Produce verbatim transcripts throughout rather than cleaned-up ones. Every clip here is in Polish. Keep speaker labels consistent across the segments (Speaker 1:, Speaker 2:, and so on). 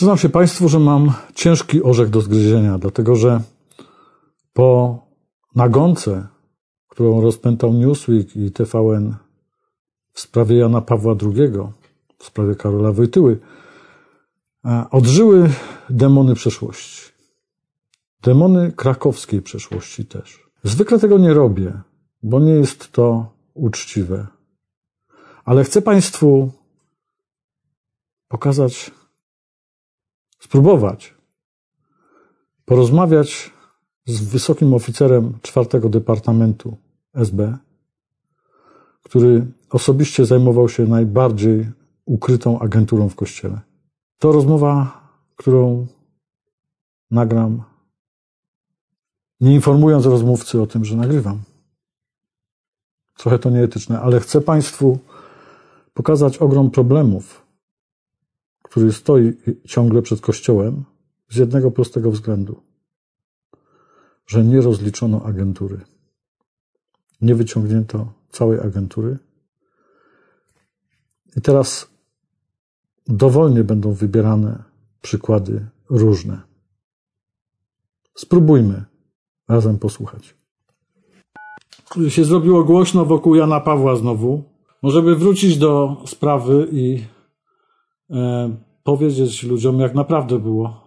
Speaker 1: Przyznam się Państwu, że mam ciężki orzech do zgryzienia, dlatego że po nagonce, którą rozpętał Newsweek i T V N w sprawie Jana Pawła drugiego, w sprawie Karola Wojtyły, odżyły demony przeszłości. Demony krakowskiej przeszłości też. Zwykle tego nie robię, bo nie jest to uczciwe. Ale chcę Państwu pokazać, spróbować porozmawiać z wysokim oficerem czwartego Departamentu S B, który osobiście zajmował się najbardziej ukrytą agenturą w Kościele. To rozmowa, którą nagram, nie informując rozmówcy o tym, że nagrywam. Trochę to nieetyczne, ale chcę Państwu pokazać ogrom problemów, który stoi ciągle przed Kościołem z jednego prostego względu, że nie rozliczono agentury. Nie wyciągnięto całej agentury. I teraz dowolnie będą wybierane przykłady różne. Spróbujmy razem posłuchać. Się zrobiło głośno wokół Jana Pawła znowu. Możemy wrócić do sprawy i e, powiedzieć ludziom, jak naprawdę było.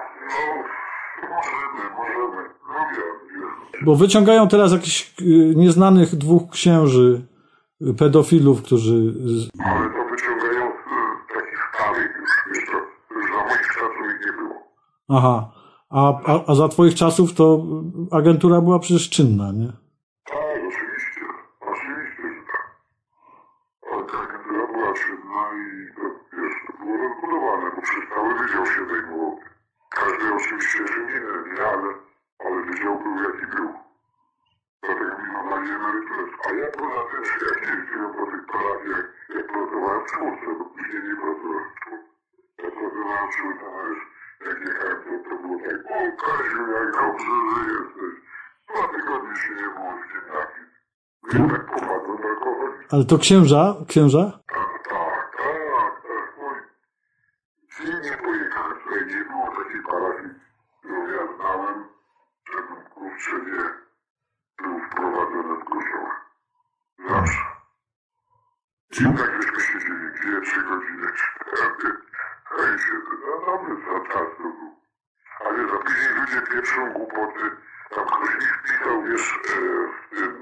Speaker 1: Bo wyciągają teraz jakichś nieznanych dwóch księży, pedofilów, którzy...
Speaker 2: Ale to wyciągają z takich starych już, wiesz co, już za moich czasów ich nie było.
Speaker 1: Aha, a, a, a za twoich czasów to agentura była przecież czynna, nie?
Speaker 2: Tak, oczywiście, oczywiście, że tak. Ale ta agentura była czynna i to, wiesz, to było rozbudowane, bo przez cały wydział się zajmował. Każdy oczywiście czym innym, nie, ale, ale wydział był jaki był. Dlatego mi normalnie emeryturę. A ja poza tym, jak jeździłem po tych parafiach, jak pracowałem w czwórce, bo później nie pracowałem w czwórce. Ja pracowałem w czwórce, a już jak jechałem, to, to było tak, o Kaziu, jak dobrze, że jesteś. Dwa tygodnie się nie było w gimnazjum. I tak popadłem do alkoholu.
Speaker 1: Ale to księża? Księża?
Speaker 2: Tak, tak, tak, tak. Oj. Gdzie nie pojechałem, tutaj nie było takiej parafii, którą ja znałem, żebym kurczę nie był wprowadzony w kościoła. Zawsze. I tak żeśmy siedzieli dwie, trzy godziny, cztery. No i się, no dobry za czas to był. Ale za później ludzie pieprzą głupoty. Tam ktoś mi wpisał, wiesz, e, w tym,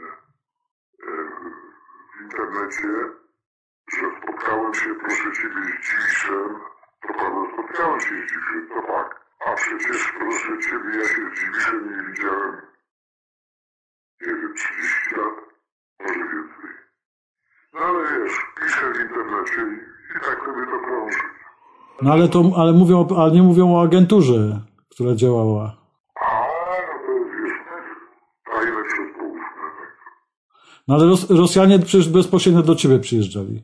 Speaker 2: e, w internecie, że spotkałem się, proszę ciebie, z Dziwiszem. To prawda, spotkałem się z Dziwiszem, to tak. A przecież, proszę ciebie, ja się z Dziwiszem nie widziałem, nie wiem, trzydzieści lat, może więcej. No ale wiesz, piszę w internecie i, i tak sobie to krąży.
Speaker 1: No ale to, ale mówią, ale nie mówią o agenturze, która działała.
Speaker 2: A, no to wiesz, tajne przez połówne.
Speaker 1: No ale Ros- Rosjanie przecież bezpośrednio do ciebie przyjeżdżali.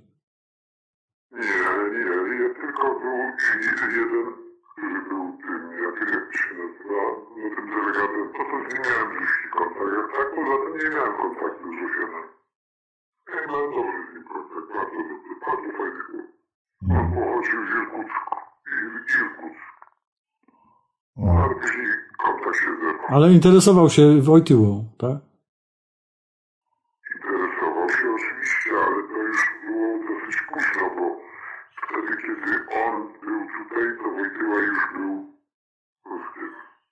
Speaker 2: Nie, nie, nie, tylko był jeden, który był tym, jak, jak się nazywa, no tym delegatem, to to nie miałem bliski kontakt, tak poza tym nie miałem kontaktu z Rosjanem. Ja nie miałem dobry z nim kontakt, bardzo dobry, bardzo fajny był. On pochodził z Irkucku, Irkucku. Ale później kontakt się zerwał.
Speaker 1: Ale interesował się Wojtyłą, tak?
Speaker 2: Interesował się oczywiście, ale to już było dosyć późno, bo wtedy, kiedy on był tutaj, to Wojtyła już był w tym.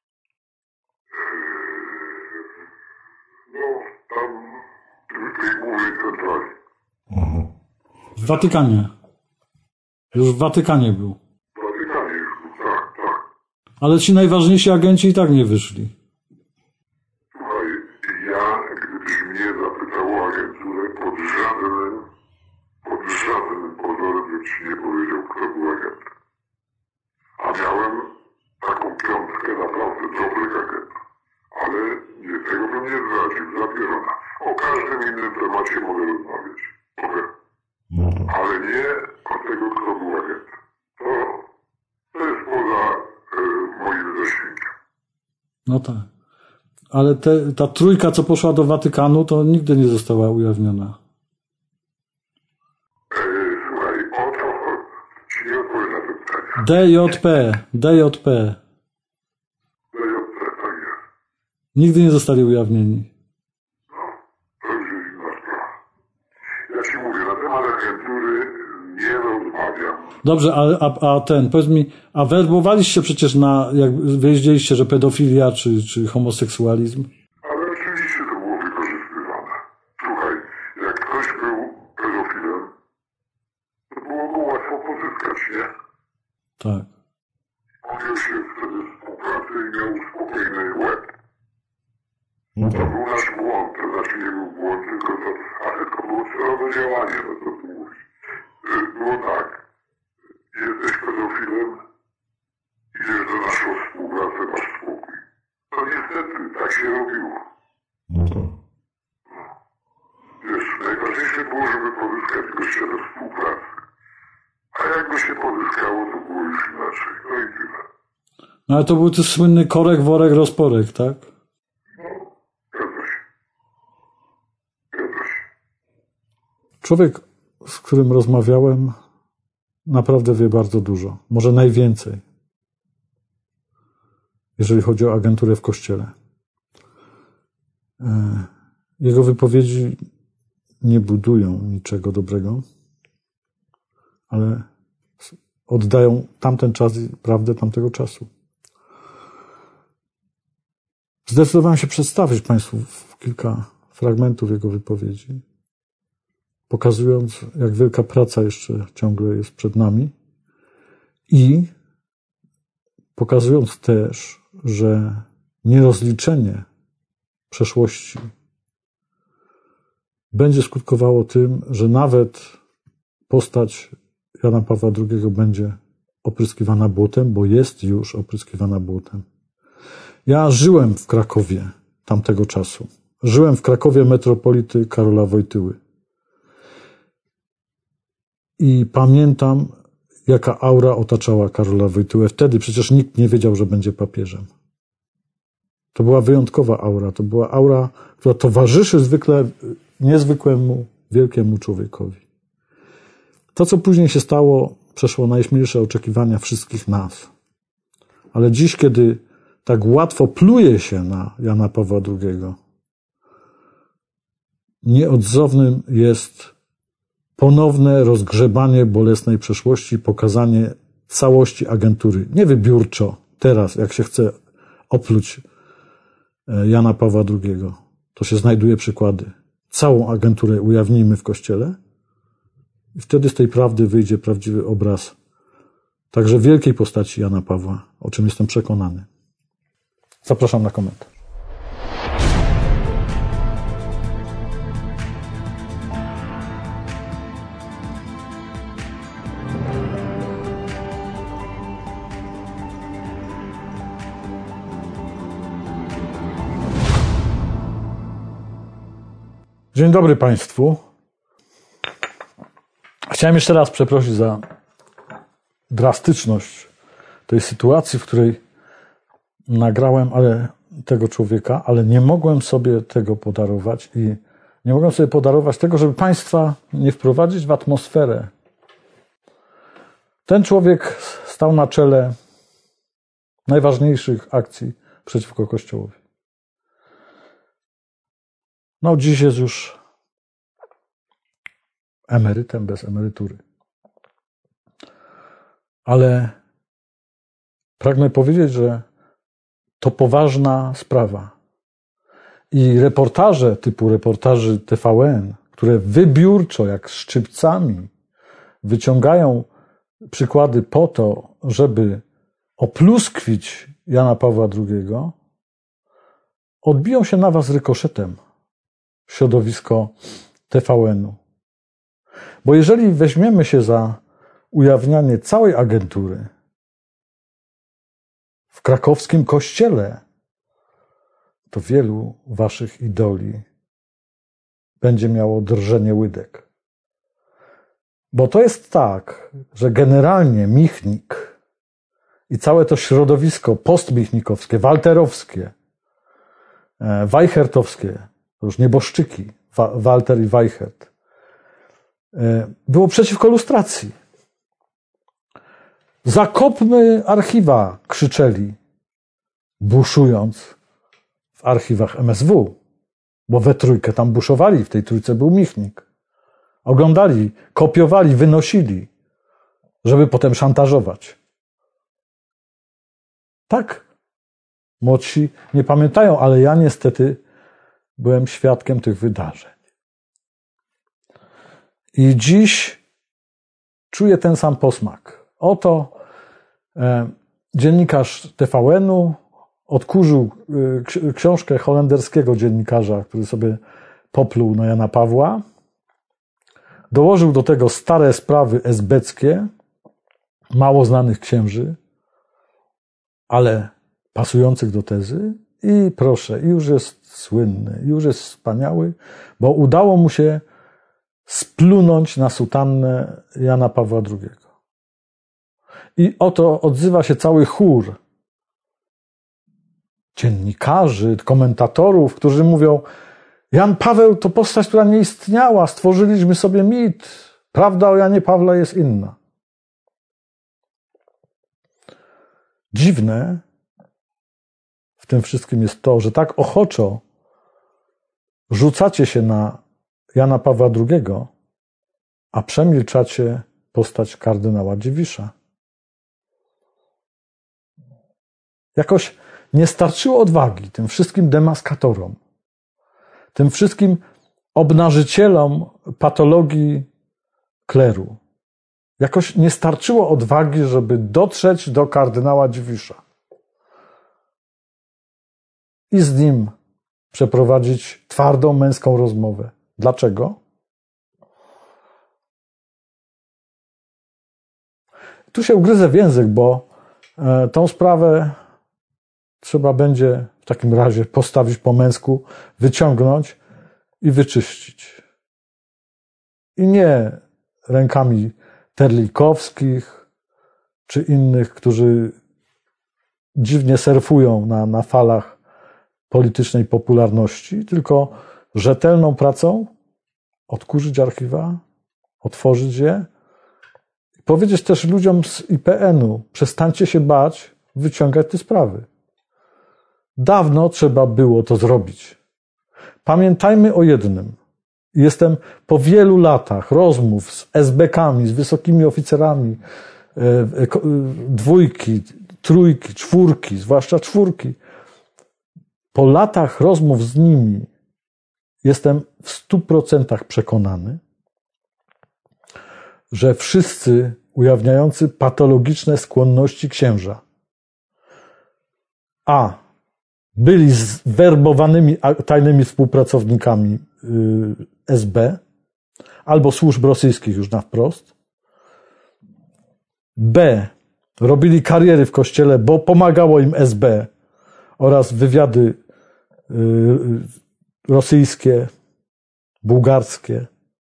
Speaker 2: No, tam w tej głównej centrali.
Speaker 1: W Watykanie. Już w Watykanie był.
Speaker 2: W Watykanie już był, tak, tak.
Speaker 1: Ale ci najważniejsi agenci i tak nie wyszli.
Speaker 2: Słuchaj, ja, gdybyś mnie zapytał o agenturę, pod żadnym, pod żadnym pozorem bym ci nie powiedział, kto był agentem. A miałem taką piątkę naprawdę dobrych agentów. Ale nie, tego bym nie zdradził, zapierona. O każdym innym temacie mogę rozmawiać. Mogę. Ale nie o tego, kto był agentem. To, to jest poza e, moim zasięgiem.
Speaker 1: No tak. Ale te, ta trójka, co poszła do Watykanu, to nigdy nie została ujawniona.
Speaker 2: E, słuchaj, o to ci nie odpowiem na to pytanie.
Speaker 1: D J P, D J P.
Speaker 2: D J P, tak jest.
Speaker 1: Nigdy nie zostali ujawnieni.
Speaker 2: No, to już jest inna sprawa. Ja ci mówię, na temat agentury nie rozmawiam.
Speaker 1: Dobrze, a, a, a ten, powiedz mi, a werbowaliście przecież na, jak wyjeździliście, że pedofilia czy, czy homoseksualizm?
Speaker 2: Ale oczywiście to było wykorzystywane. Słuchaj, jak ktoś był pedofilem, to było go łatwo pozyskać, nie?
Speaker 1: Tak.
Speaker 2: Podjął się wtedy współpracy i miał spokojny łeb.
Speaker 1: No
Speaker 2: To
Speaker 1: tak.
Speaker 2: był nasz błąd, to znaczy nie był błąd, tylko to, ale to było celowe działanie, no co tu mówić. Y, Było tak, jesteś pedofilem, idziesz do naszą współpracę, masz spokój. To niestety tak się robiło.
Speaker 1: No to.
Speaker 2: Wiesz, najważniejsze było, żeby pozyskać gościa do współpracy. A jak go się pozyskało, to było już inaczej. No i tyle.
Speaker 1: No ale to był ten słynny korek, worek, rozporek, tak?
Speaker 2: No, zgadza się. Zgadza się.
Speaker 1: Człowiek, z którym rozmawiałem, naprawdę wie bardzo dużo. Może najwięcej. Jeżeli chodzi o agenturę w Kościele. Jego wypowiedzi nie budują niczego dobrego, ale oddają tamten czas i prawdę tamtego czasu. Zdecydowałem się przedstawić Państwu kilka fragmentów jego wypowiedzi, pokazując, jak wielka praca jeszcze ciągle jest przed nami i pokazując też, że nierozliczenie przeszłości będzie skutkowało tym, że nawet postać Jana Pawła drugiego będzie opryskiwana błotem, bo jest już opryskiwana błotem. Ja żyłem w Krakowie tamtego czasu. Żyłem w Krakowie metropolity Karola Wojtyły. I pamiętam, jaka aura otaczała Karola Wojtyłę. Wtedy przecież nikt nie wiedział, że będzie papieżem. To była wyjątkowa aura. To była aura, która towarzyszy zwykle niezwykłemu, wielkiemu człowiekowi. To, co później się stało, przeszło najśmielsze oczekiwania wszystkich nas. Ale dziś, kiedy tak łatwo pluje się na Jana Pawła drugiego, nieodzownym jest ponowne rozgrzebanie bolesnej przeszłości, pokazanie całości agentury. Nie wybiórczo, teraz, jak się chce opluć Jana Pawła drugiego. To się znajduje przykłady. Całą agenturę ujawnijmy w Kościele i wtedy z tej prawdy wyjdzie prawdziwy obraz także wielkiej postaci Jana Pawła, o czym jestem przekonany. Zapraszam na komentarz. Dzień dobry Państwu. Chciałem jeszcze raz przeprosić za drastyczność tej sytuacji, w której nagrałem ale tego człowieka, ale nie mogłem sobie tego podarować i nie mogłem sobie podarować tego, żeby Państwa nie wprowadzić w atmosferę. Ten człowiek stał na czele najważniejszych akcji przeciwko Kościołowi. No, dziś jest już emerytem bez emerytury. Ale pragnę powiedzieć, że to poważna sprawa. I reportaże typu reportaży T V N, które wybiórczo, jak szczypcami, wyciągają przykłady po to, żeby opluskwić Jana Pawła drugiego, odbiją się na was rykoszetem w środowisko T V N-u. Bo jeżeli weźmiemy się za ujawnianie całej agentury w krakowskim kościele, to wielu waszych idoli będzie miało drżenie łydek. Bo to jest tak, że generalnie Michnik i całe to środowisko postmichnikowskie, walterowskie, weichertowskie, to już nieboszczyki, Walter i Weichert, było przeciwko lustracji. Zakopmy archiwa, krzyczeli, buszując w archiwach M S W, bo we trójkę tam buszowali, w tej trójce był Michnik. Oglądali, kopiowali, wynosili, żeby potem szantażować. Tak, młodsi nie pamiętają, ale ja niestety byłem świadkiem tych wydarzeń. I dziś czuję ten sam posmak. Oto e, dziennikarz T V N-u odkurzył e, książkę holenderskiego dziennikarza, który sobie popluł na Jana Pawła. Dołożył do tego stare sprawy esbeckie, mało znanych księży, ale pasujących do tezy. I proszę, już jest słynny, już jest wspaniały, bo udało mu się splunąć na sutannę Jana Pawła drugiego. I oto odzywa się cały chór dziennikarzy, komentatorów, którzy mówią: Jan Paweł to postać, która nie istniała, stworzyliśmy sobie mit. Prawda o Janie Pawle jest inna. Dziwne w tym wszystkim jest to, że tak ochoczo rzucacie się na Jana Pawła drugiego, a przemilczacie postać kardynała Dziwisza. Jakoś nie starczyło odwagi tym wszystkim demaskatorom, tym wszystkim obnażycielom patologii kleru. Jakoś nie starczyło odwagi, żeby dotrzeć do kardynała Dziwisza i z nim przeprowadzić twardą męską rozmowę. Dlaczego? Tu się ugryzę w język, bo tą sprawę trzeba będzie w takim razie postawić po męsku, wyciągnąć i wyczyścić. I nie rękami Terlikowskich czy innych, którzy dziwnie surfują na, na falach politycznej popularności, tylko rzetelną pracą odkurzyć archiwa, otworzyć je i powiedzieć też ludziom z I P N-u: przestańcie się bać wyciągać te sprawy. Dawno trzeba było to zrobić. Pamiętajmy o jednym. Jestem po wielu latach rozmów z S B kami, z wysokimi oficerami dwójki, trójki, czwórki, zwłaszcza czwórki. Po latach rozmów z nimi jestem w stu procentach przekonany, że wszyscy ujawniający patologiczne skłonności księża a byli zwerbowanymi tajnymi współpracownikami S B albo służb rosyjskich już na wprost, b robili kariery w kościele, bo pomagało im S B oraz wywiady rosyjskie, bułgarskie,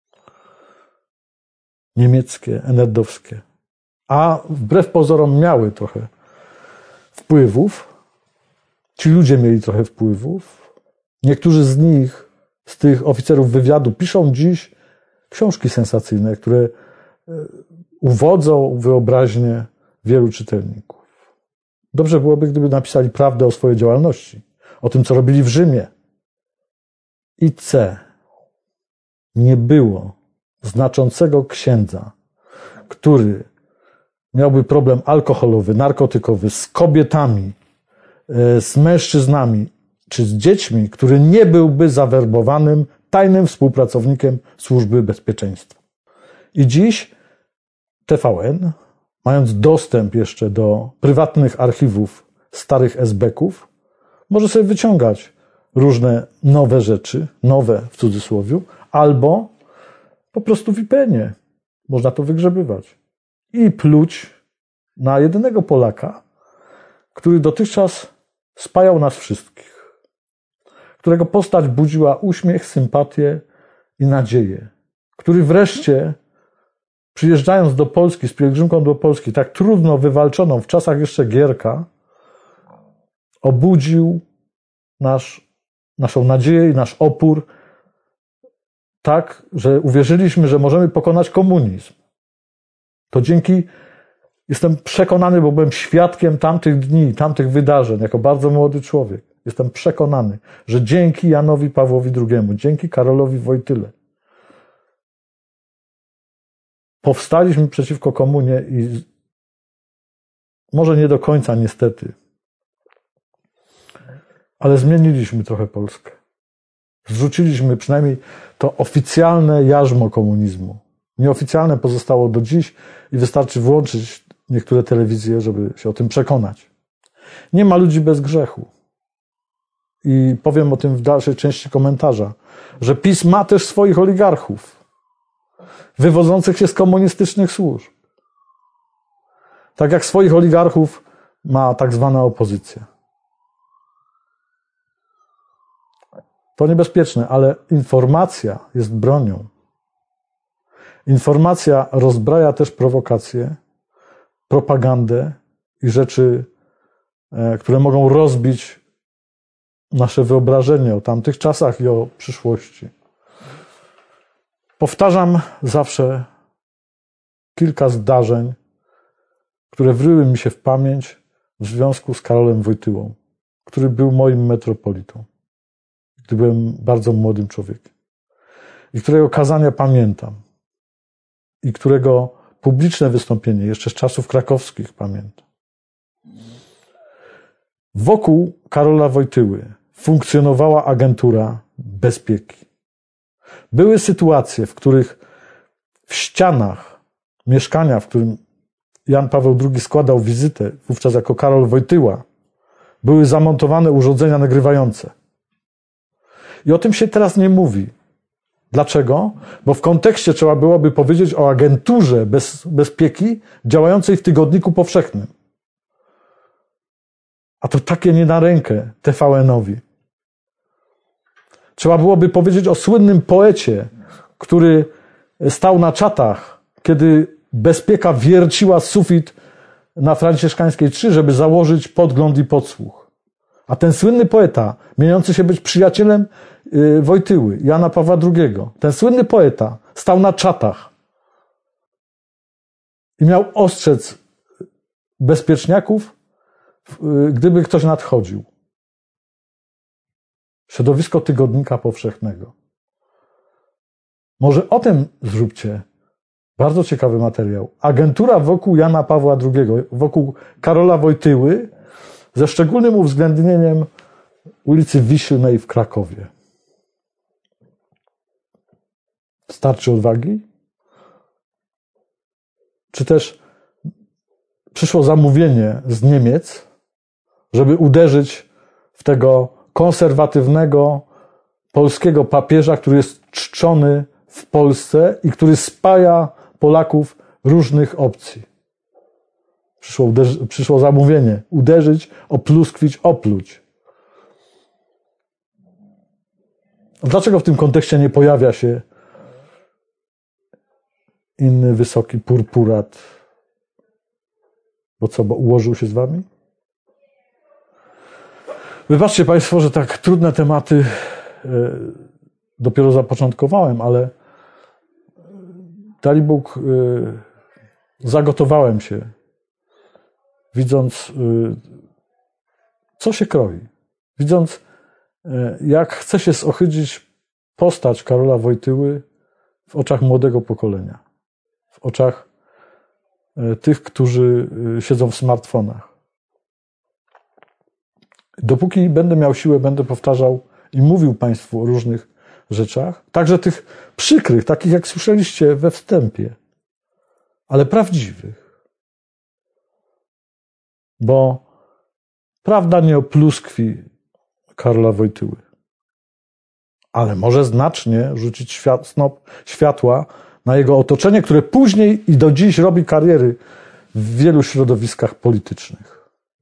Speaker 1: niemieckie, en er dowskie, a wbrew pozorom miały trochę wpływów. Ci ludzie mieli trochę wpływów. Niektórzy z nich, z tych oficerów wywiadu, piszą dziś książki sensacyjne, które uwodzą wyobraźnię wielu czytelników. Dobrze byłoby, gdyby napisali prawdę o swojej działalności, o tym, co robili w Rzymie. I C. Nie było znaczącego księdza, który miałby problem alkoholowy, narkotykowy, z kobietami, z mężczyznami czy z dziećmi, który nie byłby zawerbowanym tajnym współpracownikiem Służby Bezpieczeństwa. I dziś T V N, mając dostęp jeszcze do prywatnych archiwów starych S B ków, może sobie wyciągać różne nowe rzeczy, nowe w cudzysłowie, albo po prostu w I P N-ie można to wygrzebywać i pluć na jedynego Polaka, który dotychczas spajał nas wszystkich, którego postać budziła uśmiech, sympatię i nadzieję, który wreszcie, przyjeżdżając do Polski, z pielgrzymką do Polski, tak trudno wywalczoną w czasach jeszcze Gierka, obudził nasz, naszą nadzieję i nasz opór tak, że uwierzyliśmy, że możemy pokonać komunizm. To dzięki Jestem przekonany, bo byłem świadkiem tamtych dni, tamtych wydarzeń, jako bardzo młody człowiek. Jestem przekonany, że dzięki Janowi Pawłowi drugiemu, dzięki Karolowi Wojtyle powstaliśmy przeciwko komunie i może nie do końca niestety, ale zmieniliśmy trochę Polskę. Zrzuciliśmy przynajmniej to oficjalne jarzmo komunizmu. Nieoficjalne pozostało do dziś i wystarczy włączyć niektóre telewizje, żeby się o tym przekonać. Nie ma ludzi bez grzechu. I powiem o tym w dalszej części komentarza, że PiS ma też swoich oligarchów, wywodzących się z komunistycznych służb. Tak jak swoich oligarchów ma tak zwana opozycja. To niebezpieczne, ale informacja jest bronią. Informacja rozbraja też prowokacje, propagandę i rzeczy, które mogą rozbić nasze wyobrażenie o tamtych czasach i o przyszłości. Powtarzam zawsze kilka zdarzeń, które wryły mi się w pamięć w związku z Karolem Wojtyłą, który był moim metropolitą, gdy byłem bardzo młodym człowiekiem i którego kazania pamiętam i którego publiczne wystąpienie jeszcze z czasów krakowskich pamiętam. Wokół Karola Wojtyły funkcjonowała agentura bezpieki. Były sytuacje, w których w ścianach mieszkania, w którym Jan Paweł drugi składał wizytę, wówczas jako Karol Wojtyła, były zamontowane urządzenia nagrywające. I o tym się teraz nie mówi. Dlaczego? Bo w kontekście trzeba byłoby powiedzieć o agenturze bez, bezpieki działającej w Tygodniku Powszechnym. A to takie nie na rękę T V N-owi. Trzeba byłoby powiedzieć o słynnym poecie, który stał na czatach, kiedy bezpieka wierciła sufit na Franciszkańskiej trzy, żeby założyć podgląd i podsłuch. A ten słynny poeta, mieniący się być przyjacielem Wojtyły, Jana Pawła drugiego, ten słynny poeta stał na czatach i miał ostrzec bezpieczniaków, gdyby ktoś nadchodził. Środowisko Tygodnika Powszechnego. Może o tym zróbcie bardzo ciekawy materiał. Agentura wokół Jana Pawła drugiego, wokół Karola Wojtyły, ze szczególnym uwzględnieniem ulicy Wiślnej w Krakowie. Starczy odwagi? Czy też przyszło zamówienie z Niemiec, żeby uderzyć w tego konserwatywnego polskiego papieża, który jest czczony w Polsce i który spaja Polaków różnych opcji. Przyszło, uderzy, przyszło zamówienie. Uderzyć, opluskwić, opluć. Dlaczego w tym kontekście nie pojawia się inny wysoki purpurat? Bo co, bo ułożył się z wami? Wybaczcie Państwo, że tak trudne tematy dopiero zapoczątkowałem, ale Dalibóg zagotowałem się, widząc, co się kroi. Widząc, jak chce się zohydzić postać Karola Wojtyły w oczach młodego pokolenia. W oczach tych, którzy siedzą w smartfonach. Dopóki będę miał siłę, będę powtarzał i mówił Państwu o różnych rzeczach, także tych przykrych, takich jak słyszeliście we wstępie, ale prawdziwych. Bo prawda nie opluskwi Karola Wojtyły, ale może znacznie rzucić świat, snop światła na jego otoczenie, które później i do dziś robi kariery w wielu środowiskach politycznych.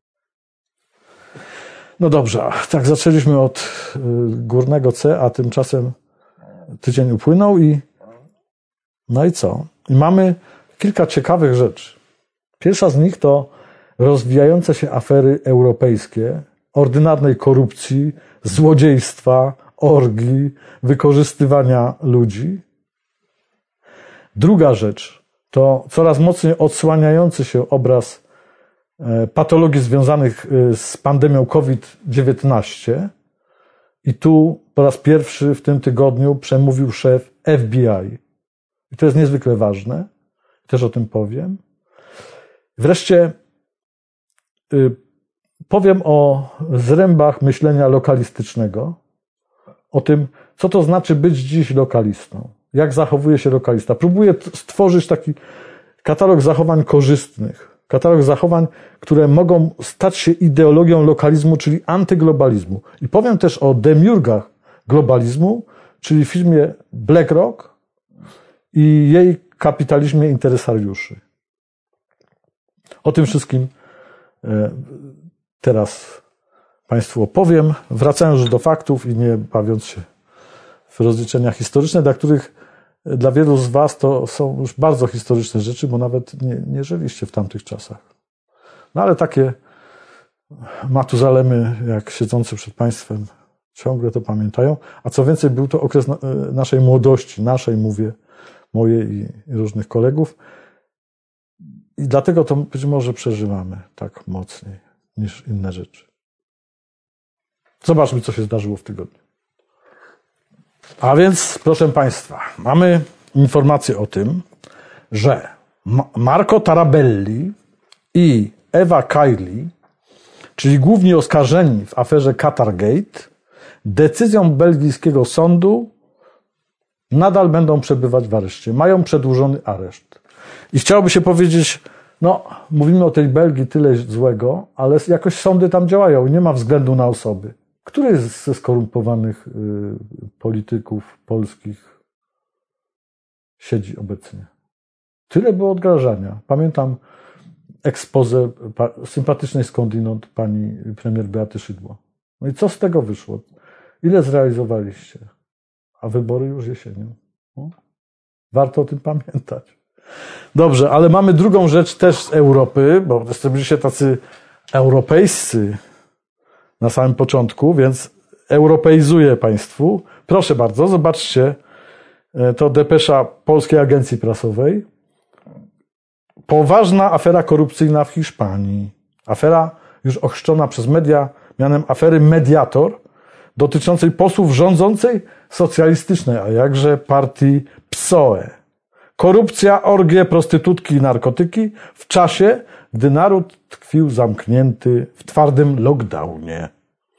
Speaker 1: No dobrze, tak zaczęliśmy od górnego C, a tymczasem tydzień upłynął i no i co? I mamy kilka ciekawych rzeczy. Pierwsza z nich to rozwijające się afery europejskie, ordynarnej korupcji, złodziejstwa, orgii, wykorzystywania ludzi. Druga rzecz to coraz mocniej odsłaniający się obraz patologii związanych z pandemią COVID dziewiętnaście. I tu po raz pierwszy w tym tygodniu przemówił szef F B I. I to jest niezwykle ważne. Też o tym powiem. Wreszcie y, powiem o zrębach myślenia lokalistycznego. O tym, co to znaczy być dziś lokalistą. Jak zachowuje się lokalista. Próbuję stworzyć taki katalog zachowań korzystnych. Katalog zachowań, które mogą stać się ideologią lokalizmu, czyli antyglobalizmu. I powiem też o demiurgach globalizmu, czyli firmie BlackRock i jej kapitalizmie interesariuszy. O tym wszystkim teraz Państwu opowiem, wracając już do faktów i nie bawiąc się w rozliczenia historyczne, dla których dla wielu z Was to są już bardzo historyczne rzeczy, bo nawet nie, nie żyliście w tamtych czasach. No ale takie Matuzalemy, jak siedzący przed Państwem, ciągle to pamiętają. A co więcej, był to okres naszej młodości, naszej, mówię, mojej i różnych kolegów. I dlatego to być może przeżywamy tak mocniej niż inne rzeczy. Zobaczmy, co się zdarzyło w tygodniu. A więc, proszę Państwa, mamy informację o tym, że Marco Tarabelli i Ewa Kaili, czyli główni oskarżeni w aferze Qatargate, decyzją belgijskiego sądu nadal będą przebywać w areszcie. Mają przedłużony areszt. I chciałoby się powiedzieć, no, mówimy o tej Belgii tyle złego, ale jakoś sądy tam działają i nie ma względu na osoby. Który ze skorumpowanych y, polityków polskich siedzi obecnie? Tyle było odgrażania. Pamiętam expose sympatycznej skądinąd pani premier Beaty Szydło. No i co z tego wyszło? Ile zrealizowaliście? A wybory już jesienią. No? Warto o tym pamiętać. Dobrze, ale mamy drugą rzecz też z Europy, bo jesteśmy się tacy europejscy na samym początku, więc europeizuję Państwu. Proszę bardzo, zobaczcie, to depesza Polskiej Agencji Prasowej. Poważna afera korupcyjna w Hiszpanii. Afera już ochrzczona przez media mianem afery Mediator, dotyczącej posłów rządzącej socjalistycznej, a jakże partii P S O E. Korupcja, orgie, prostytutki i narkotyki w czasie, gdy naród tkwił zamknięty w twardym lockdownie.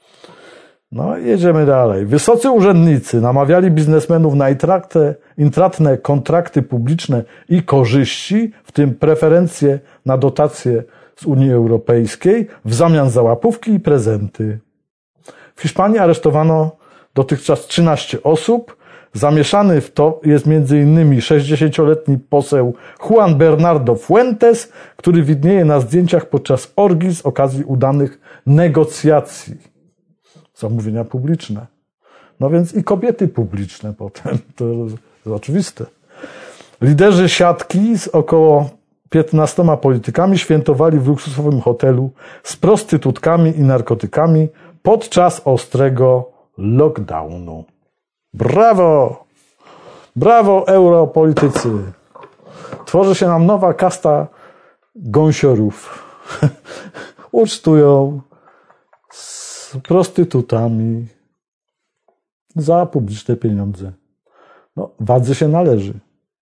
Speaker 1: No i jedziemy dalej. Wysocy urzędnicy namawiali biznesmenów na intratne, intratne kontrakty publiczne i korzyści, w tym preferencje na dotacje z Unii Europejskiej w zamian za łapówki i prezenty. W Hiszpanii aresztowano dotychczas trzynaście osób. Zamieszany w to jest między innymi sześćdziesięcioletni poseł Juan Bernardo Fuentes, który widnieje na zdjęciach podczas orgii z okazji udanych negocjacji. Zamówienia publiczne. No więc i kobiety publiczne potem. To jest oczywiste. Liderzy siatki z około piętnastoma politykami świętowali w luksusowym hotelu z prostytutkami i narkotykami podczas ostrego lockdownu. Brawo! Brawo, europolitycy! Tworzy się nam nowa kasta gąsiorów. Ucztują z prostytutami za publiczne pieniądze. No, wadze się należy.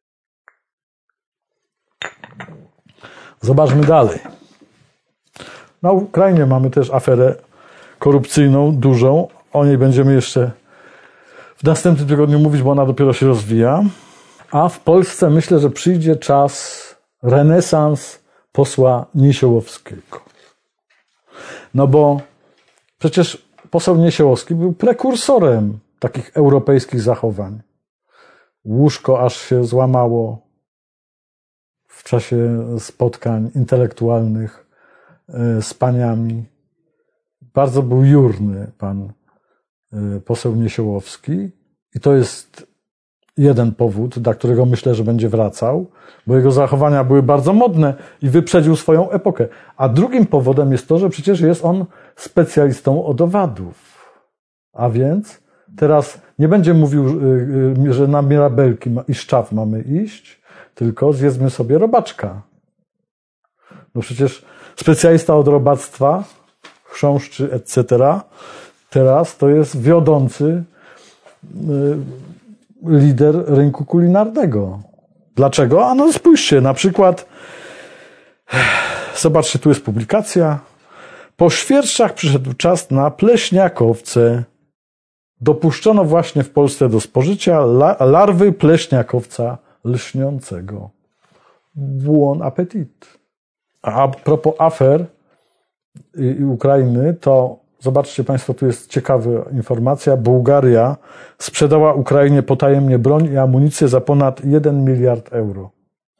Speaker 1: Zobaczmy dalej. Na Ukrainie mamy też aferę korupcyjną, dużą. O niej będziemy jeszcze w następnym tygodniu mówić, bo ona dopiero się rozwija. A w Polsce myślę, że przyjdzie czas, renesans posła Niesiołowskiego. No bo przecież poseł Niesiołowski był prekursorem takich europejskich zachowań. Łóżko aż się złamało w czasie spotkań intelektualnych z paniami. Bardzo był jurny pan poseł Niesiołowski i to jest jeden powód, dla którego myślę, że będzie wracał, bo jego zachowania były bardzo modne i wyprzedził swoją epokę. A drugim powodem jest to, że przecież jest on specjalistą od owadów. A więc teraz nie będzie mówił, że na mirabelki i szczaw mamy iść, tylko zjedzmy sobie robaczka. No przecież specjalista od robactwa, chrząszczy, et cetera, teraz to jest wiodący lider rynku kulinarnego. Dlaczego? A no spójrzcie, na przykład, zobaczcie, tu jest publikacja. Po świerszczach przyszedł czas na pleśniakowce. Dopuszczono właśnie w Polsce do spożycia larwy pleśniakowca lśniącego. Bon appetit. A propos afer i Ukrainy, to zobaczcie Państwo, tu jest ciekawa informacja. Bułgaria sprzedała Ukrainie potajemnie broń i amunicję za ponad jeden miliard euro.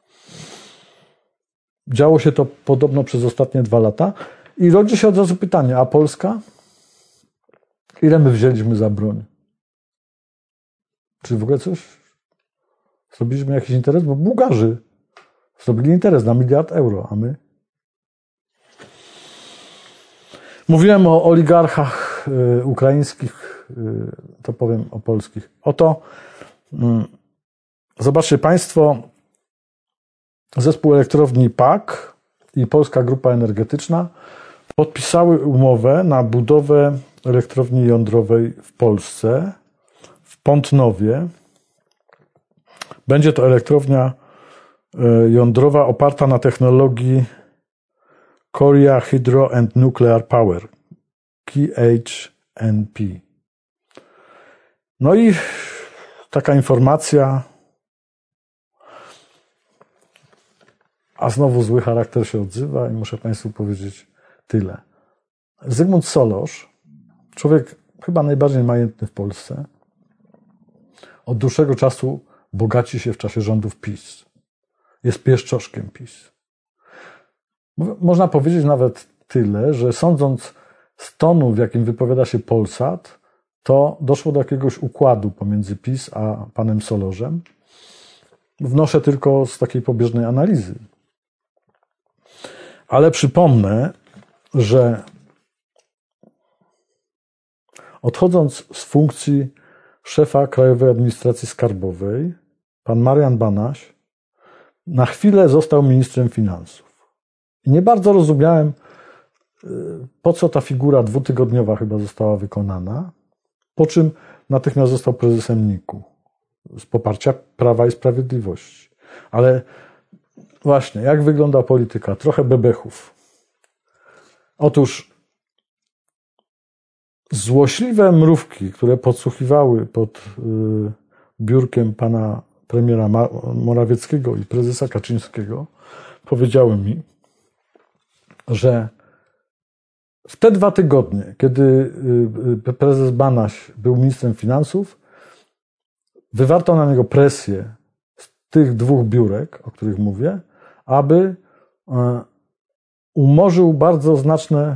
Speaker 1: Działo się to podobno przez ostatnie dwa lata. I rodzi się od razu pytanie, a Polska? Ile my wzięliśmy za broń? Czy w ogóle coś? Zrobiliśmy jakiś interes? Bo Bułgarzy zrobili interes na miliard euro, a my? Mówiłem o oligarchach y, ukraińskich, y, to powiem o polskich. Oto, y, zobaczcie Państwo, zespół elektrowni P A K i Polska Grupa Energetyczna podpisały umowę na budowę elektrowni jądrowej w Polsce, w Pątnowie. Będzie to elektrownia jądrowa oparta na technologii Korea Hydro and Nuclear Power, K H N P. No i taka informacja, a znowu zły charakter się odzywa i muszę Państwu powiedzieć tyle. Zygmunt Solorz, człowiek chyba najbardziej majętny w Polsce, od dłuższego czasu bogaci się w czasie rządów PiS. Jest pieszczoszkiem PiS. Można powiedzieć nawet tyle, że sądząc z tonu, w jakim wypowiada się Polsat, to doszło do jakiegoś układu pomiędzy PiS a panem Solorzem. Wnoszę tylko z takiej pobieżnej analizy. Ale przypomnę, że odchodząc z funkcji szefa Krajowej Administracji Skarbowej, pan Marian Banaś na chwilę został ministrem finansów. I nie bardzo rozumiałem, po co ta figura dwutygodniowa chyba została wykonana, po czym natychmiast został prezesem N I K-u z poparcia Prawa i Sprawiedliwości. Ale właśnie, jak wygląda polityka? Trochę bebechów. Otóż złośliwe mrówki, które podsłuchiwały pod biurkiem pana premiera Morawieckiego i prezesa Kaczyńskiego, powiedziały mi, że w te dwa tygodnie, kiedy prezes Banaś był ministrem finansów, wywarto na niego presję z tych dwóch biurek, o których mówię, aby umorzył bardzo znaczne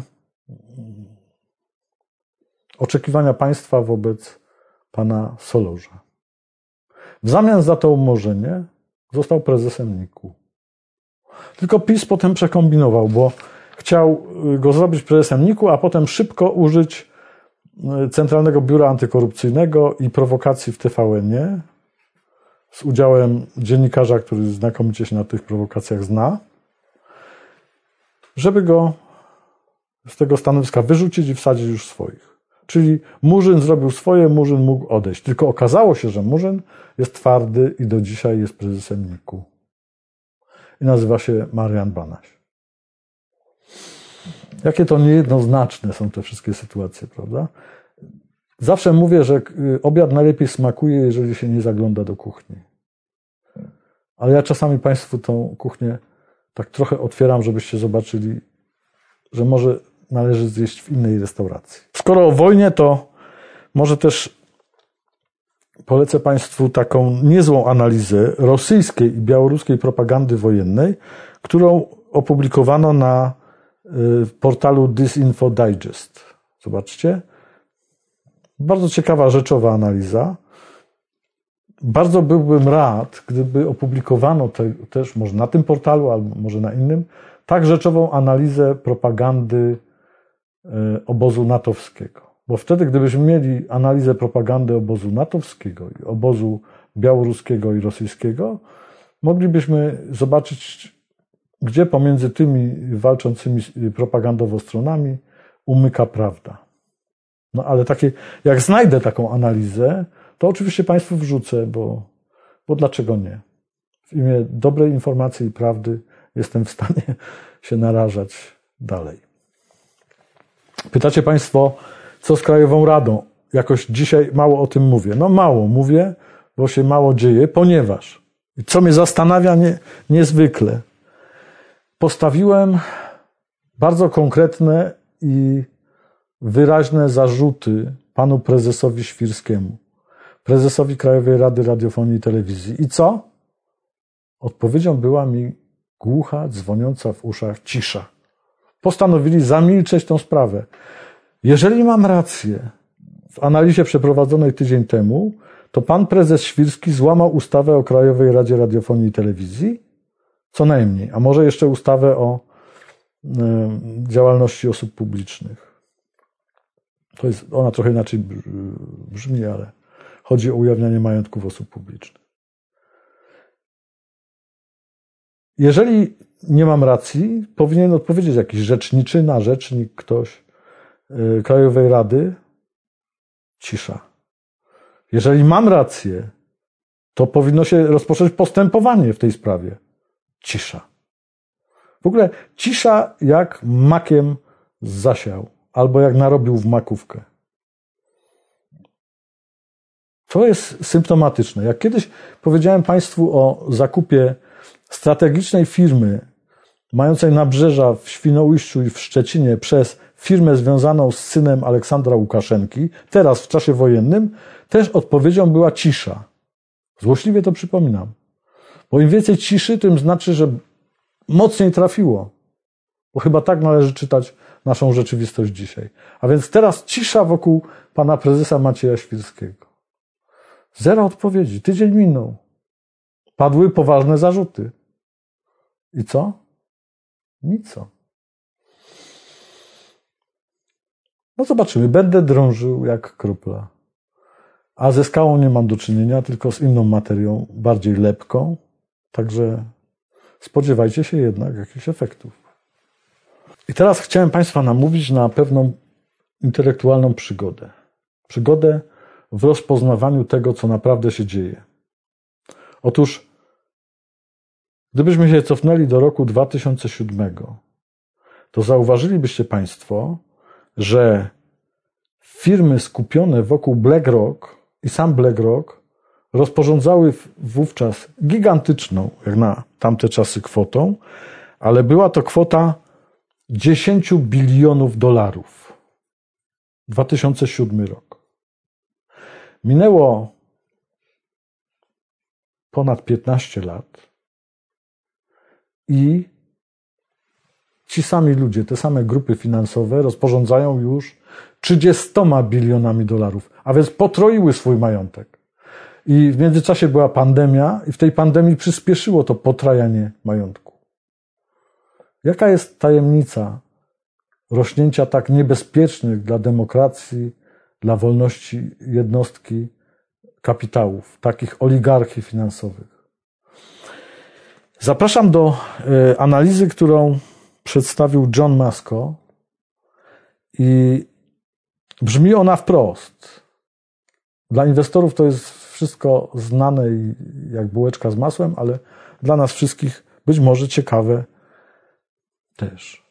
Speaker 1: oczekiwania państwa wobec pana Solorza. W zamian za to umorzenie został prezesem N I K-u. Tylko PiS potem przekombinował, bo chciał go zrobić prezesem N I K-u, a potem szybko użyć Centralnego Biura Antykorupcyjnego i prowokacji w T V N-ie z udziałem dziennikarza, który znakomicie się na tych prowokacjach zna, żeby go z tego stanowiska wyrzucić i wsadzić już swoich. Czyli Murzyn zrobił swoje, Murzyn mógł odejść. Tylko okazało się, że Murzyn jest twardy i do dzisiaj jest prezesem N I K-u. I nazywa się Marian Banaś. Jakie to niejednoznaczne są te wszystkie sytuacje, prawda? Zawsze mówię, że obiad najlepiej smakuje, jeżeli się nie zagląda do kuchni. Ale ja czasami Państwu tą kuchnię tak trochę otwieram, żebyście zobaczyli, że może należy zjeść w innej restauracji. Skoro o wojnie, to może też polecę Państwu taką niezłą analizę rosyjskiej i białoruskiej propagandy wojennej, którą opublikowano na portalu Disinfo Digest. Zobaczcie. Bardzo ciekawa, rzeczowa analiza. Bardzo byłbym rad, gdyby opublikowano te, też może na tym portalu, albo może na innym, tak rzeczową analizę propagandy obozu natowskiego. Bo wtedy, gdybyśmy mieli analizę propagandy obozu natowskiego i obozu białoruskiego i rosyjskiego, moglibyśmy zobaczyć, gdzie pomiędzy tymi walczącymi propagandowo stronami umyka prawda. No ale takie, jak znajdę taką analizę, to oczywiście Państwu wrzucę, bo, bo dlaczego nie? W imię dobrej informacji i prawdy jestem w stanie się narażać dalej. Pytacie Państwo, co z Krajową Radą? Jakoś dzisiaj mało o tym mówię. No mało mówię, bo się mało dzieje, ponieważ, co mnie zastanawia nie, niezwykle, postawiłem bardzo konkretne i wyraźne zarzuty panu prezesowi Świrskiemu, prezesowi Krajowej Rady Radiofonii i Telewizji. I co? Odpowiedzią była mi głucha, dzwoniąca w uszach cisza. Postanowili zamilczeć tą sprawę. Jeżeli mam rację w analizie przeprowadzonej tydzień temu, to pan prezes Świrski złamał ustawę o Krajowej Radzie Radiofonii i Telewizji, co najmniej, a może jeszcze ustawę o y, działalności osób publicznych. To jest, ona trochę inaczej brzmi, ale chodzi o ujawnianie majątków osób publicznych. Jeżeli nie mam racji, powinien odpowiedzieć jakiś rzeczniczy, narzecznik, ktoś y, Krajowej Rady. Cisza. Jeżeli mam rację, to powinno się rozpocząć postępowanie w tej sprawie. Cisza. W ogóle cisza jak makiem zasiał, albo jak narobił w makówkę. To jest symptomatyczne. Jak kiedyś powiedziałem Państwu o zakupie strategicznej firmy mającej nabrzeża w Świnoujściu i w Szczecinie przez firmę związaną z synem Aleksandra Łukaszenki, teraz w czasie wojennym, też odpowiedzią była cisza. Złośliwie to przypominam. Bo im więcej ciszy, tym znaczy, że mocniej trafiło. Bo chyba tak należy czytać naszą rzeczywistość dzisiaj. A więc teraz cisza wokół pana prezesa Macieja Świrskiego. Zero odpowiedzi. Tydzień minął. Padły poważne zarzuty. I co? Nic. No zobaczymy. Będę drążył jak kropla. A ze skałą nie mam do czynienia, tylko z inną materią, bardziej lepką. Także spodziewajcie się jednak jakichś efektów. I teraz chciałem Państwa namówić na pewną intelektualną przygodę. Przygodę w rozpoznawaniu tego, co naprawdę się dzieje. Otóż, gdybyśmy się cofnęli do roku dwa tysiące siódmego, to zauważylibyście Państwo, że firmy skupione wokół BlackRock i sam BlackRock rozporządzały wówczas gigantyczną, jak na tamte czasy, kwotą, ale była to kwota dziesięć bilionów dolarów. dwa tysiące siódmy rok. Minęło ponad piętnaście lat i ci sami ludzie, te same grupy finansowe rozporządzają już trzydziestoma bilionami dolarów, a więc potroiły swój majątek. I w międzyczasie była pandemia i w tej pandemii przyspieszyło to potrajanie majątku. Jaka jest tajemnica rośnięcia tak niebezpiecznych dla demokracji, dla wolności jednostki kapitałów, takich oligarchii finansowych? Zapraszam do analizy, którą przedstawił John Masko i brzmi ona wprost. Dla inwestorów to jest wszystko znane i jak bułeczka z masłem, ale dla nas wszystkich być może ciekawe też.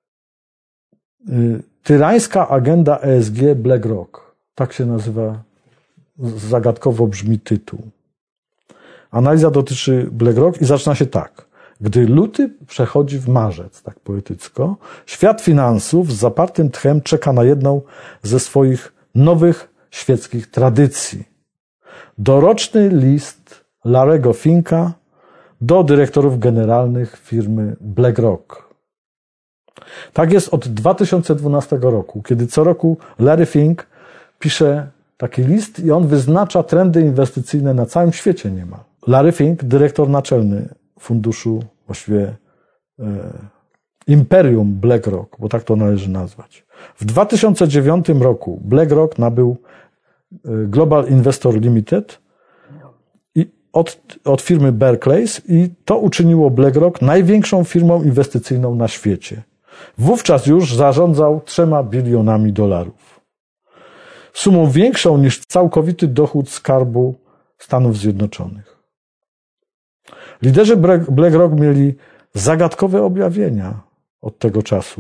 Speaker 1: Tyrańska agenda E S G BlackRock. Tak się nazywa, zagadkowo brzmi tytuł. Analiza dotyczy BlackRock i zaczyna się tak. Gdy luty przechodzi w marzec, tak poetycko, świat finansów z zapartym tchem czeka na jedną ze swoich nowych świeckich tradycji. Doroczny list Larry'ego Finka do dyrektorów generalnych firmy BlackRock. Tak jest od dwa tysiące dwunastego roku, kiedy co roku Larry Fink pisze taki list i on wyznacza trendy inwestycyjne na całym świecie niemal. Larry Fink, dyrektor naczelny funduszu, właściwie e, imperium BlackRock, bo tak to należy nazwać. W dwa tysiące dziewiątym roku BlackRock nabył Global Investor Limited i od, od firmy Barclays i to uczyniło BlackRock największą firmą inwestycyjną na świecie. Wówczas już zarządzał trzema bilionami dolarów. Sumą większą niż całkowity dochód skarbu Stanów Zjednoczonych. Liderzy BlackRock mieli zagadkowe objawienia od tego czasu.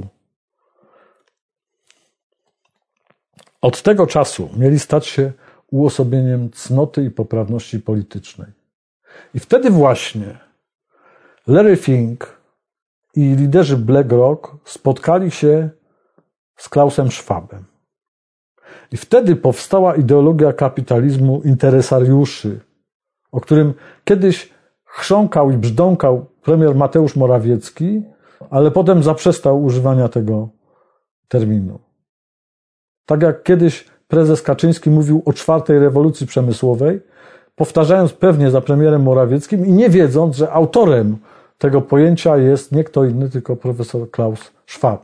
Speaker 1: Od tego czasu mieli stać się uosobieniem cnoty i poprawności politycznej. I wtedy właśnie Larry Fink i liderzy BlackRock spotkali się z Klausem Schwabem. I wtedy powstała ideologia kapitalizmu interesariuszy, o którym kiedyś chrząkał i brzdąkał premier Mateusz Morawiecki, ale potem zaprzestał używania tego terminu. Tak jak kiedyś prezes Kaczyński mówił o czwartej rewolucji przemysłowej, powtarzając pewnie za premierem Morawieckim i nie wiedząc, że autorem tego pojęcia jest nie kto inny, tylko profesor Klaus Schwab.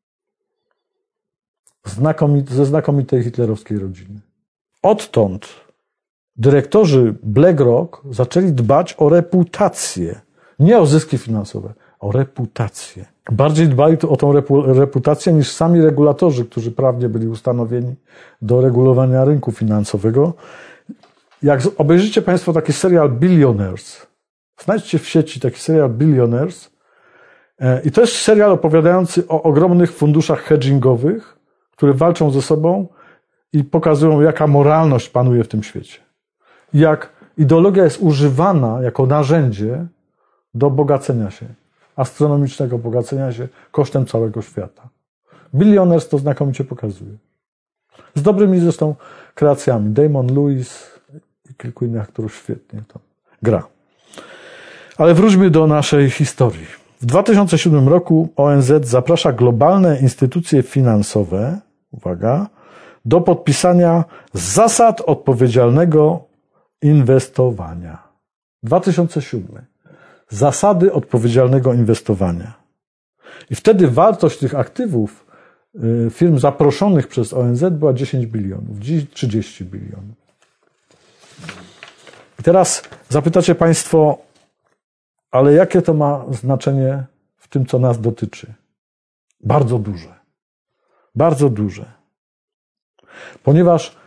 Speaker 1: Znakomit, ze znakomitej hitlerowskiej rodziny. Odtąd dyrektorzy BlackRock zaczęli dbać o reputację. Nie o zyski finansowe, o reputację. Bardziej dbali o tą reputację niż sami regulatorzy, którzy prawnie byli ustanowieni do regulowania rynku finansowego. Jak obejrzycie Państwo taki serial Billionaires, znajdźcie w sieci taki serial Billionaires i to jest serial opowiadający o ogromnych funduszach hedgingowych, które walczą ze sobą i pokazują, jaka moralność panuje w tym świecie. Jak ideologia jest używana jako narzędzie do bogacenia się, astronomicznego bogacenia się kosztem całego świata. Billionaires to znakomicie pokazuje. Z dobrymi zresztą kreacjami. Damon Lewis i kilku innych aktorów świetnie to gra. Ale wróćmy do naszej historii. W dwa tysiące siódmym roku O N Z zaprasza globalne instytucje finansowe, uwaga, do podpisania zasad odpowiedzialnego inwestowania. dwa tysiące siódmy. Zasady odpowiedzialnego inwestowania. I wtedy wartość tych aktywów firm zaproszonych przez O N Z była dziesięć bilionów, dziś trzydzieści bilionów. I teraz zapytacie Państwo, ale jakie to ma znaczenie w tym, co nas dotyczy? Bardzo duże. Bardzo duże. Ponieważ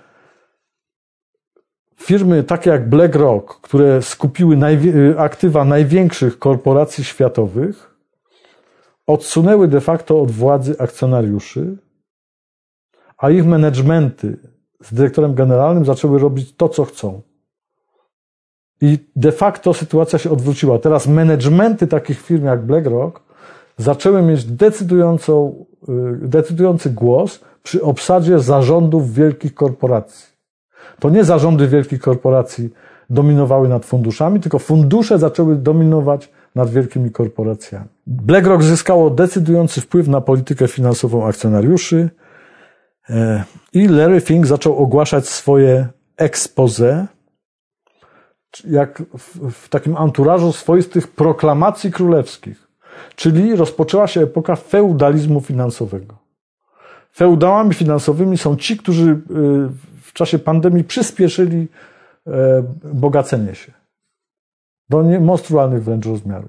Speaker 1: firmy takie jak BlackRock, które skupiły najwi- aktywa największych korporacji światowych, odsunęły de facto od władzy akcjonariuszy, a ich managementy z dyrektorem generalnym zaczęły robić to, co chcą. I de facto sytuacja się odwróciła. Teraz managementy takich firm jak BlackRock zaczęły mieć decydującą, decydujący głos przy obsadzie zarządów wielkich korporacji. To nie zarządy wielkich korporacji dominowały nad funduszami, tylko fundusze zaczęły dominować nad wielkimi korporacjami. BlackRock zyskało decydujący wpływ na politykę finansową akcjonariuszy i Larry Fink zaczął ogłaszać swoje expose, jak w, w takim anturażu swoistych proklamacji królewskich. Czyli rozpoczęła się epoka feudalizmu finansowego. Feudałami finansowymi są ci, którzy w czasie pandemii przyspieszyli bogacenie się do monstrualnych wręcz rozmiarów.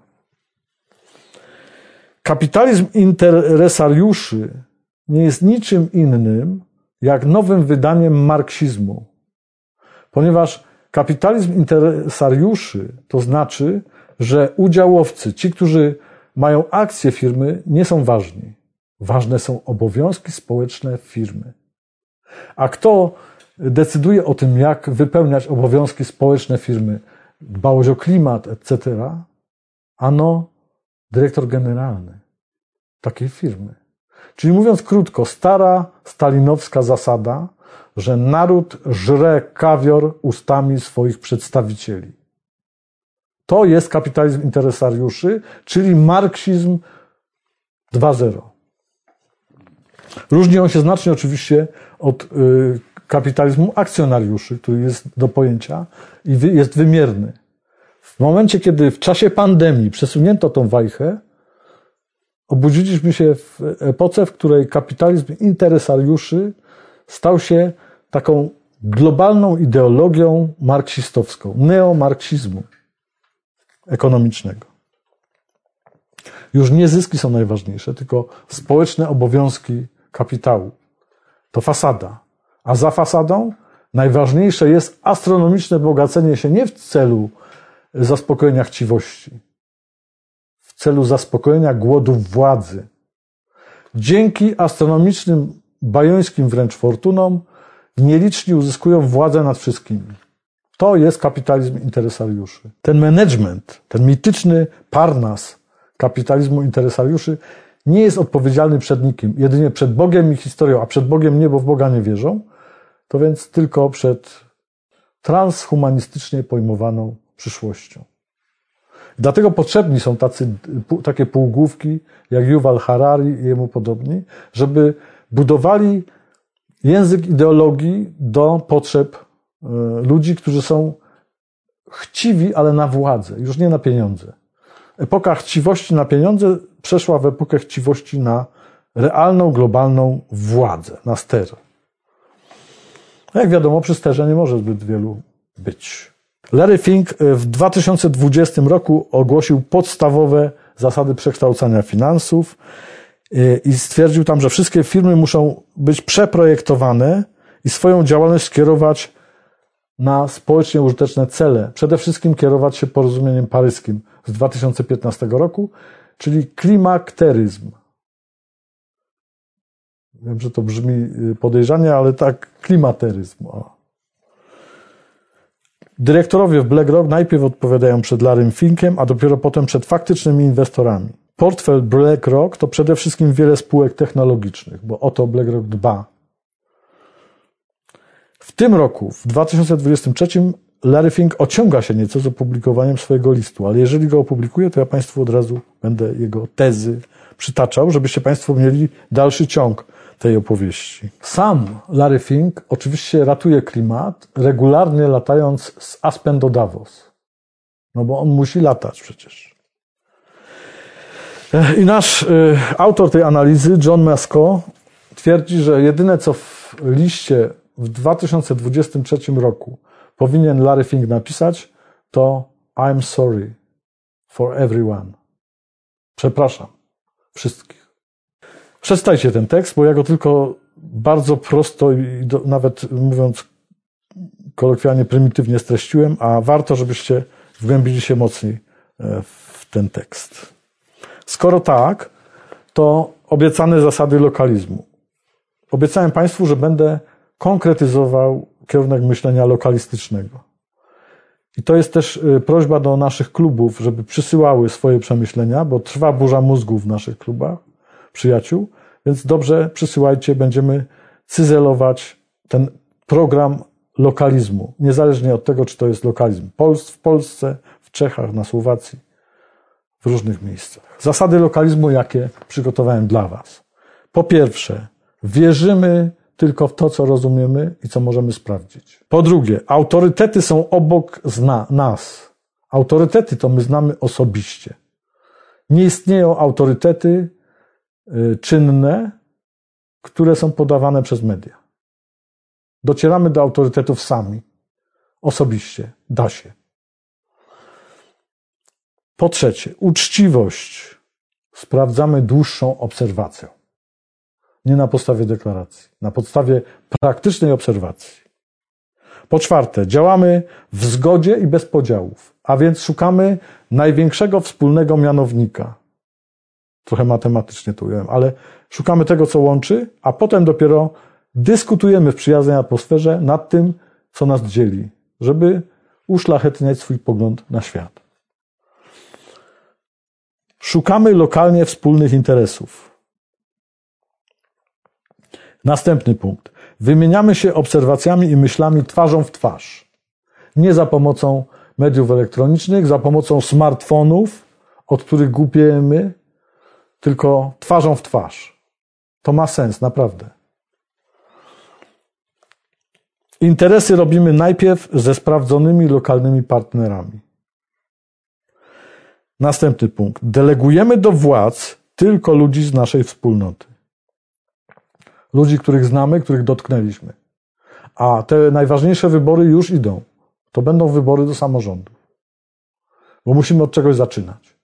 Speaker 1: Kapitalizm interesariuszy nie jest niczym innym jak nowym wydaniem marksizmu, ponieważ kapitalizm interesariuszy to znaczy, że udziałowcy, ci, którzy mają akcje firmy, nie są ważni. Ważne są obowiązki społeczne firmy. A kto decyduje o tym, jak wypełniać obowiązki społeczne firmy, dbałość o klimat, et cetera? Ano dyrektor generalny takiej firmy. Czyli mówiąc krótko, stara stalinowska zasada, że naród żre kawior ustami swoich przedstawicieli. To jest kapitalizm interesariuszy, czyli marksizm dwa zero. Różni on się znacznie oczywiście od y, kapitalizmu akcjonariuszy, który jest do pojęcia i wy, jest wymierny. W momencie, kiedy w czasie pandemii przesunięto tą wajchę, obudziliśmy się w epoce, w której kapitalizm interesariuszy stał się taką globalną ideologią marksistowską, neomarksizmu ekonomicznego. Już nie zyski są najważniejsze, tylko społeczne obowiązki kapitału. To fasada. A za fasadą najważniejsze jest astronomiczne bogacenie się nie w celu zaspokojenia chciwości, w celu zaspokojenia głodu władzy. Dzięki astronomicznym, bajońskim wręcz fortunom nieliczni uzyskują władzę nad wszystkimi. To jest kapitalizm interesariuszy. Ten management, ten mityczny Parnas kapitalizmu interesariuszy nie jest odpowiedzialny przed nikim, jedynie przed Bogiem i historią, a przed Bogiem nie, bo w Boga nie wierzą, to więc tylko przed transhumanistycznie pojmowaną przyszłością. Dlatego potrzebni są tacy, takie półgłówki jak Yuval Harari i jemu podobni, żeby budowali język ideologii do potrzeb ludzi, którzy są chciwi, ale na władzę, już nie na pieniądze. Epoka chciwości na pieniądze przeszła w epokę chciwości na realną, globalną władzę, na ster. Jak wiadomo, przy sterze nie może zbyt wielu być. Larry Fink w dwa tysiące dwudziestym roku ogłosił podstawowe zasady przekształcania finansów i stwierdził tam, że wszystkie firmy muszą być przeprojektowane i swoją działalność skierować na społecznie użyteczne cele. Przede wszystkim kierować się porozumieniem paryskim z dwa tysiące piętnastego roku, czyli klimakteryzm. Wiem, że to brzmi podejrzanie, ale tak, klimateryzm. O. Dyrektorowie w BlackRock najpierw odpowiadają przed Larrym Finkiem, a dopiero potem przed faktycznymi inwestorami. Portfel BlackRock to przede wszystkim wiele spółek technologicznych, bo o to BlackRock dba. W tym roku, w dwa tysiące dwudziestym trzecim, Larry Fink ociąga się nieco z opublikowaniem swojego listu, ale jeżeli go opublikuję, to ja Państwu od razu będę jego tezy przytaczał, żebyście Państwo mieli dalszy ciąg tej opowieści. Sam Larry Fink oczywiście ratuje klimat, regularnie latając z Aspen do Davos. No bo on musi latać przecież. I nasz y, autor tej analizy, John Masco, twierdzi, że jedyne co w liście w dwa tysiące dwudziestym trzecim roku powinien Larry Fink napisać, to I'm sorry for everyone. Przepraszam wszystkich. Przeczytajcie ten tekst, bo ja go tylko bardzo prosto i do, nawet mówiąc kolokwialnie prymitywnie streściłem, a warto, żebyście wgłębili się mocniej w ten tekst. Skoro tak, to obiecane zasady lokalizmu. Obiecałem Państwu, że będę konkretyzował kierunek myślenia lokalistycznego. I to jest też prośba do naszych klubów, żeby przysyłały swoje przemyślenia, bo trwa burza mózgów w naszych klubach, przyjaciół, więc dobrze przysyłajcie, będziemy cyzelować ten program lokalizmu, niezależnie od tego, czy to jest lokalizm w Polsce, w Czechach, na Słowacji, w różnych miejscach. Zasady lokalizmu, jakie przygotowałem dla Was. Po pierwsze, wierzymy tylko w to, co rozumiemy i co możemy sprawdzić. Po drugie, autorytety są obok zna, nas. Autorytety to my znamy osobiście. Nie istnieją autorytety y, czynne, które są podawane przez media. Docieramy do autorytetów sami. Osobiście. Da się. Po trzecie, uczciwość sprawdzamy dłuższą obserwacją. Nie na podstawie deklaracji, na podstawie praktycznej obserwacji. Po czwarte, działamy w zgodzie i bez podziałów, a więc szukamy największego wspólnego mianownika. Trochę matematycznie to ująłem, ale szukamy tego, co łączy, a potem dopiero dyskutujemy w przyjaznej atmosferze nad tym, co nas dzieli, żeby uszlachetniać swój pogląd na świat. Szukamy lokalnie wspólnych interesów. Następny punkt. Wymieniamy się obserwacjami i myślami twarzą w twarz. Nie za pomocą mediów elektronicznych, za pomocą smartfonów, od których głupiejemy, tylko twarzą w twarz. To ma sens, naprawdę. Interesy robimy najpierw ze sprawdzonymi lokalnymi partnerami. Następny punkt. Delegujemy do władz tylko ludzi z naszej wspólnoty. Ludzi, których znamy, których dotknęliśmy. A te najważniejsze wybory już idą. To będą wybory do samorządów. Bo musimy od czegoś zaczynać.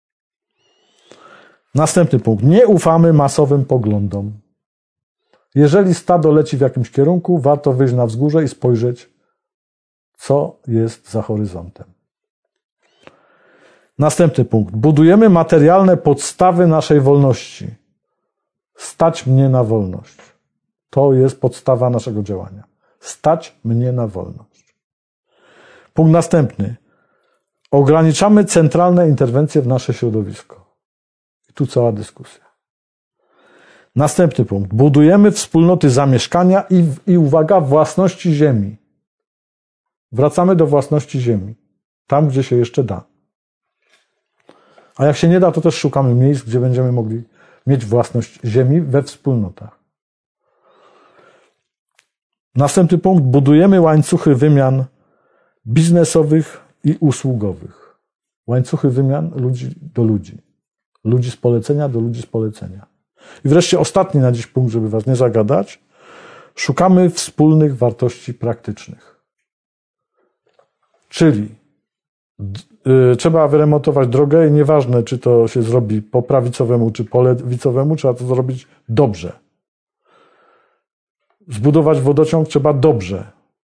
Speaker 1: Następny punkt. Nie ufamy masowym poglądom. Jeżeli stado leci w jakimś kierunku, warto wyjść na wzgórze i spojrzeć, co jest za horyzontem. Następny punkt. Budujemy materialne podstawy naszej wolności. Stać mnie na wolność. To jest podstawa naszego działania. Stać mnie na wolność. Punkt następny. Ograniczamy centralne interwencje w nasze środowisko. I tu cała dyskusja. Następny punkt. Budujemy wspólnoty zamieszkania i, i uwaga, własności ziemi. Wracamy do własności ziemi. Tam, gdzie się jeszcze da. A jak się nie da, to też szukamy miejsc, gdzie będziemy mogli mieć własność ziemi we wspólnotach. Następny punkt. Budujemy łańcuchy wymian biznesowych i usługowych. Łańcuchy wymian ludzi do ludzi. Ludzi z polecenia do ludzi z polecenia. I wreszcie ostatni na dziś punkt, żeby was nie zagadać. Szukamy wspólnych wartości praktycznych. Czyli yy, trzeba wyremontować drogę i nieważne, czy to się zrobi po prawicowemu, czy po lewicowemu, trzeba to zrobić dobrze. Zbudować wodociąg trzeba dobrze.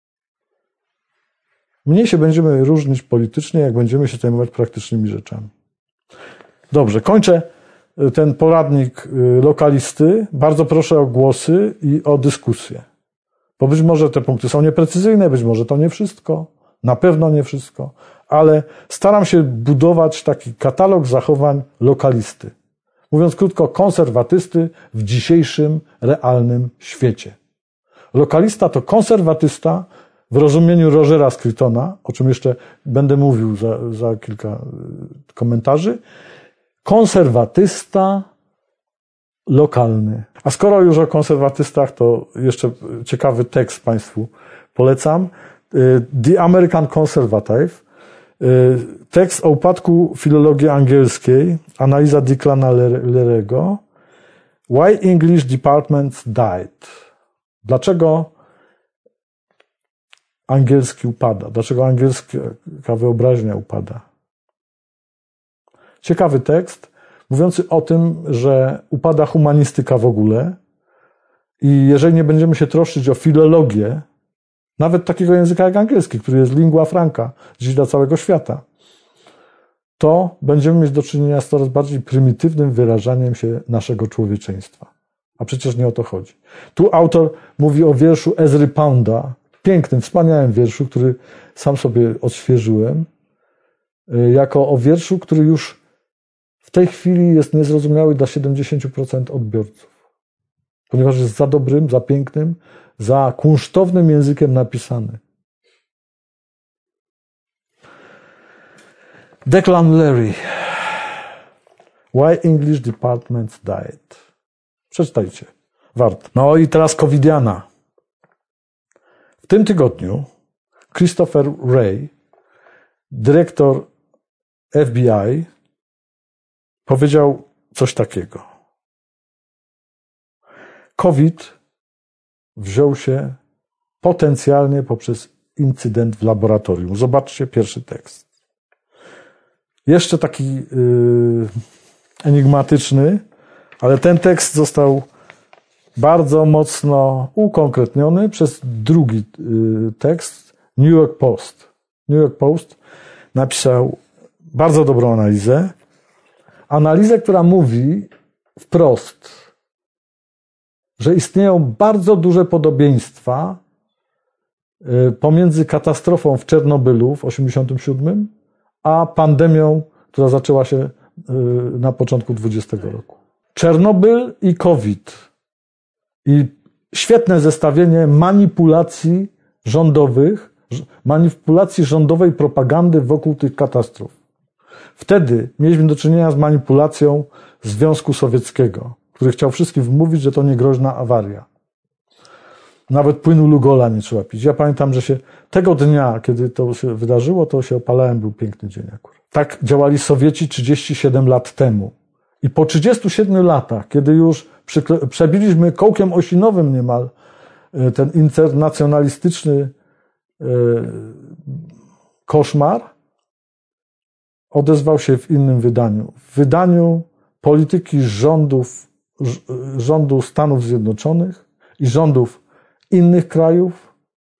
Speaker 1: Mniej się będziemy różnić politycznie, jak będziemy się zajmować praktycznymi rzeczami. Dobrze, kończę ten poradnik lokalisty. Bardzo proszę o głosy i o dyskusję. Bo być może te punkty są nieprecyzyjne, być może to nie wszystko, na pewno nie wszystko, ale staram się budować taki katalog zachowań lokalisty. Mówiąc krótko, konserwatysty w dzisiejszym, realnym świecie. Lokalista to konserwatysta w rozumieniu Rogera Scrutona, o czym jeszcze będę mówił za, za kilka komentarzy. Konserwatysta lokalny. A skoro już o konserwatystach, to jeszcze ciekawy tekst Państwu polecam. The American Conservative. Tekst o upadku filologii angielskiej. Analiza Declana Leary'ego. Why English Departments Died. Dlaczego angielski upada? Dlaczego angielska wyobraźnia upada? Ciekawy tekst, mówiący o tym, że upada humanistyka w ogóle i jeżeli nie będziemy się troszczyć o filologię, nawet takiego języka jak angielski, który jest lingua franca dziś dla całego świata, to będziemy mieć do czynienia z coraz bardziej prymitywnym wyrażaniem się naszego człowieczeństwa. A przecież nie o to chodzi. Tu autor mówi o wierszu Ezry Pounda, pięknym, wspaniałym wierszu, który sam sobie odświeżyłem, jako o wierszu, który już w tej chwili jest niezrozumiały dla siedemdziesiąt procent odbiorców. Ponieważ jest za dobrym, za pięknym, za kunsztownym językiem napisany. Declan Leary. Why English Departments Died. Przeczytajcie. Warto. No i teraz covidiana. W tym tygodniu Christopher Wray, dyrektor F B I, powiedział coś takiego. COVID wziął się potencjalnie poprzez incydent w laboratorium. Zobaczcie pierwszy tekst. Jeszcze taki yy, enigmatyczny, ale ten tekst został bardzo mocno ukonkretniony przez drugi yy, tekst, New York Post. New York Post napisał bardzo dobrą analizę. Analizę, która mówi wprost, że istnieją bardzo duże podobieństwa pomiędzy katastrofą w Czernobylu w osiemdziesiątym siódmym a pandemią, która zaczęła się na początku dwudziestego roku. Czernobyl i COVID. I świetne zestawienie manipulacji rządowych, manipulacji rządowej propagandy wokół tych katastrof. Wtedy mieliśmy do czynienia z manipulacją Związku Sowieckiego, który chciał wszystkim wmówić, że to nie groźna awaria. Nawet płynu Lugola nie trzeba pić. Ja pamiętam, że się tego dnia, kiedy to się wydarzyło, to się opalałem, był piękny dzień akurat. Tak działali Sowieci trzydzieści siedem lat temu. I po trzydziestu siedmiu latach, kiedy już przykle- przebiliśmy kołkiem osinowym niemal ten internacjonalistyczny koszmar odezwał się w innym wydaniu. W wydaniu polityki rządów, rządu Stanów Zjednoczonych i rządów innych krajów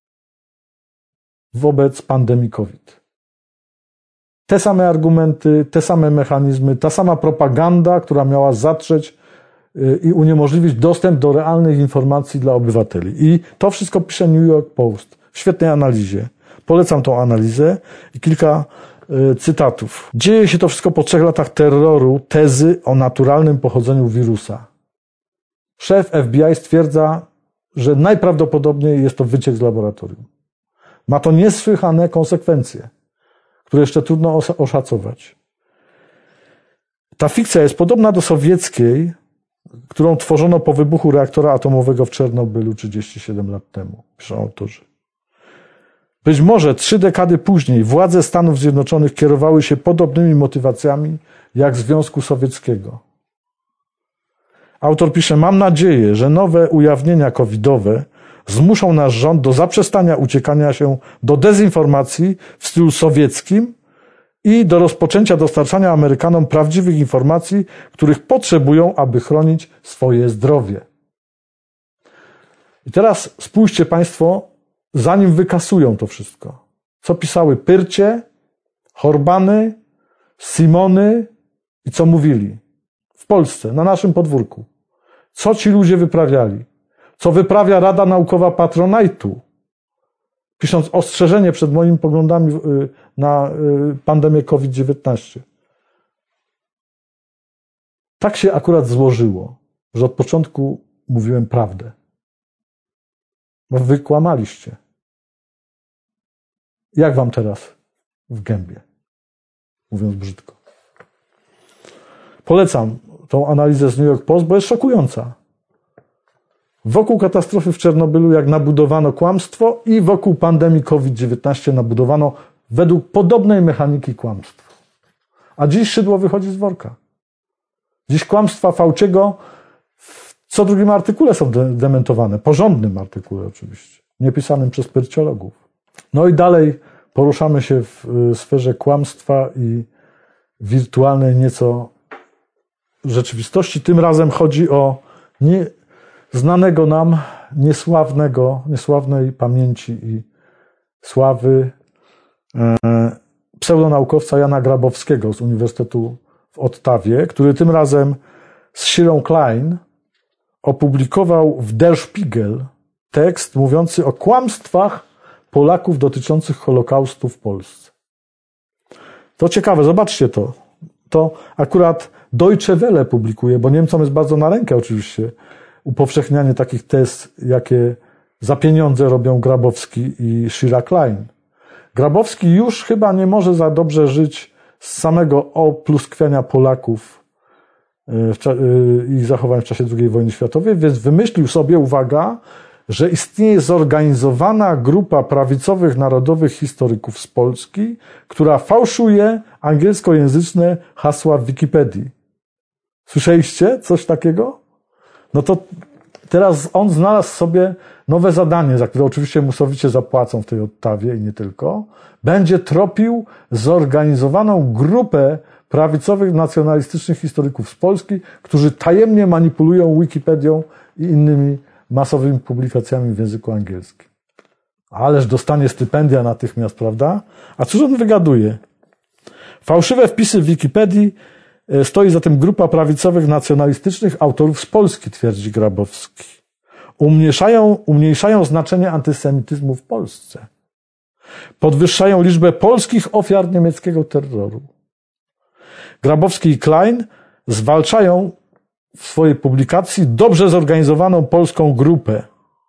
Speaker 1: wobec pandemii COVID. Te same argumenty, te same mechanizmy, ta sama propaganda, która miała zatrzeć i uniemożliwić dostęp do realnych informacji dla obywateli. I to wszystko pisze New York Post w świetnej analizie. Polecam tą analizę i kilka y, cytatów. Dzieje się to wszystko po trzech latach terroru tezy o naturalnym pochodzeniu wirusa. Szef F B I stwierdza, że najprawdopodobniej jest to wyciek z laboratorium. Ma to niesłychane konsekwencje, które jeszcze trudno os- oszacować. Ta fikcja jest podobna do sowieckiej, którą tworzono po wybuchu reaktora atomowego w Czernobylu trzydzieści siedem lat temu, piszą autorzy. Być może trzy dekady później władze Stanów Zjednoczonych kierowały się podobnymi motywacjami jak Związku Sowieckiego. Autor pisze, mam nadzieję, że nowe ujawnienia covidowe zmuszą nasz rząd do zaprzestania uciekania się do dezinformacji w stylu sowieckim i do rozpoczęcia dostarczania Amerykanom prawdziwych informacji, których potrzebują, aby chronić swoje zdrowie. I teraz spójrzcie Państwo, zanim wykasują to wszystko. Co pisały Pyrcie, Horbany, Simony i co mówili w Polsce, na naszym podwórku. Co ci ludzie wyprawiali? Co wyprawia Rada Naukowa Patronite'u, pisząc ostrzeżenie przed moimi poglądami na pandemię COVID dziewiętnaście. Tak się akurat złożyło, że od początku mówiłem prawdę. Bo wy kłamaliście. Jak wam teraz w gębie? Mówiąc brzydko. Polecam tą analizę z New York Post, bo jest szokująca. Wokół katastrofy w Czernobylu jak nabudowano kłamstwo i wokół pandemii COVID dziewiętnaście nabudowano według podobnej mechaniki kłamstwo. A dziś szydło wychodzi z worka. Dziś kłamstwa Fauciego w co drugim artykule są de- dementowane. Porządnym artykule oczywiście. Nie pisanym przez pyrciologów. No i dalej poruszamy się w sferze kłamstwa i wirtualnej nieco rzeczywistości. Tym razem chodzi o nie, znanego nam, niesławnego, niesławnej pamięci i sławy e, pseudonaukowca Jana Grabowskiego z Uniwersytetu w Ottawie, który tym razem z Shirą Klein opublikował w Der Spiegel tekst mówiący o kłamstwach Polaków dotyczących Holokaustu w Polsce. To ciekawe, zobaczcie to. To akurat Deutsche Welle publikuje, bo Niemcom jest bardzo na rękę oczywiście upowszechnianie takich tez, jakie za pieniądze robią Grabowski i Shira Klein. Grabowski już chyba nie może za dobrze żyć z samego opluskwiania Polaków i ich zachowań w czasie drugiej wojny światowej, więc wymyślił sobie, uwaga, że istnieje zorganizowana grupa prawicowych narodowych historyków z Polski, która fałszuje angielskojęzyczne hasła w Wikipedii. Słyszeliście coś takiego? No to teraz on znalazł sobie nowe zadanie, za które oczywiście mu sowicie zapłacą w tej Ottawie i nie tylko. Będzie tropił zorganizowaną grupę prawicowych, nacjonalistycznych historyków z Polski, którzy tajemnie manipulują Wikipedią i innymi masowymi publikacjami w języku angielskim. Ależ dostanie stypendia natychmiast, prawda? A cóż on wygaduje? Fałszywe wpisy w Wikipedii stoi za tym grupa prawicowych, nacjonalistycznych autorów z Polski, twierdzi Grabowski. Umniejszają, umniejszają znaczenie antysemityzmu w Polsce. Podwyższają liczbę polskich ofiar niemieckiego terroru. Grabowski i Klein zwalczają w swojej publikacji dobrze zorganizowaną polską grupę,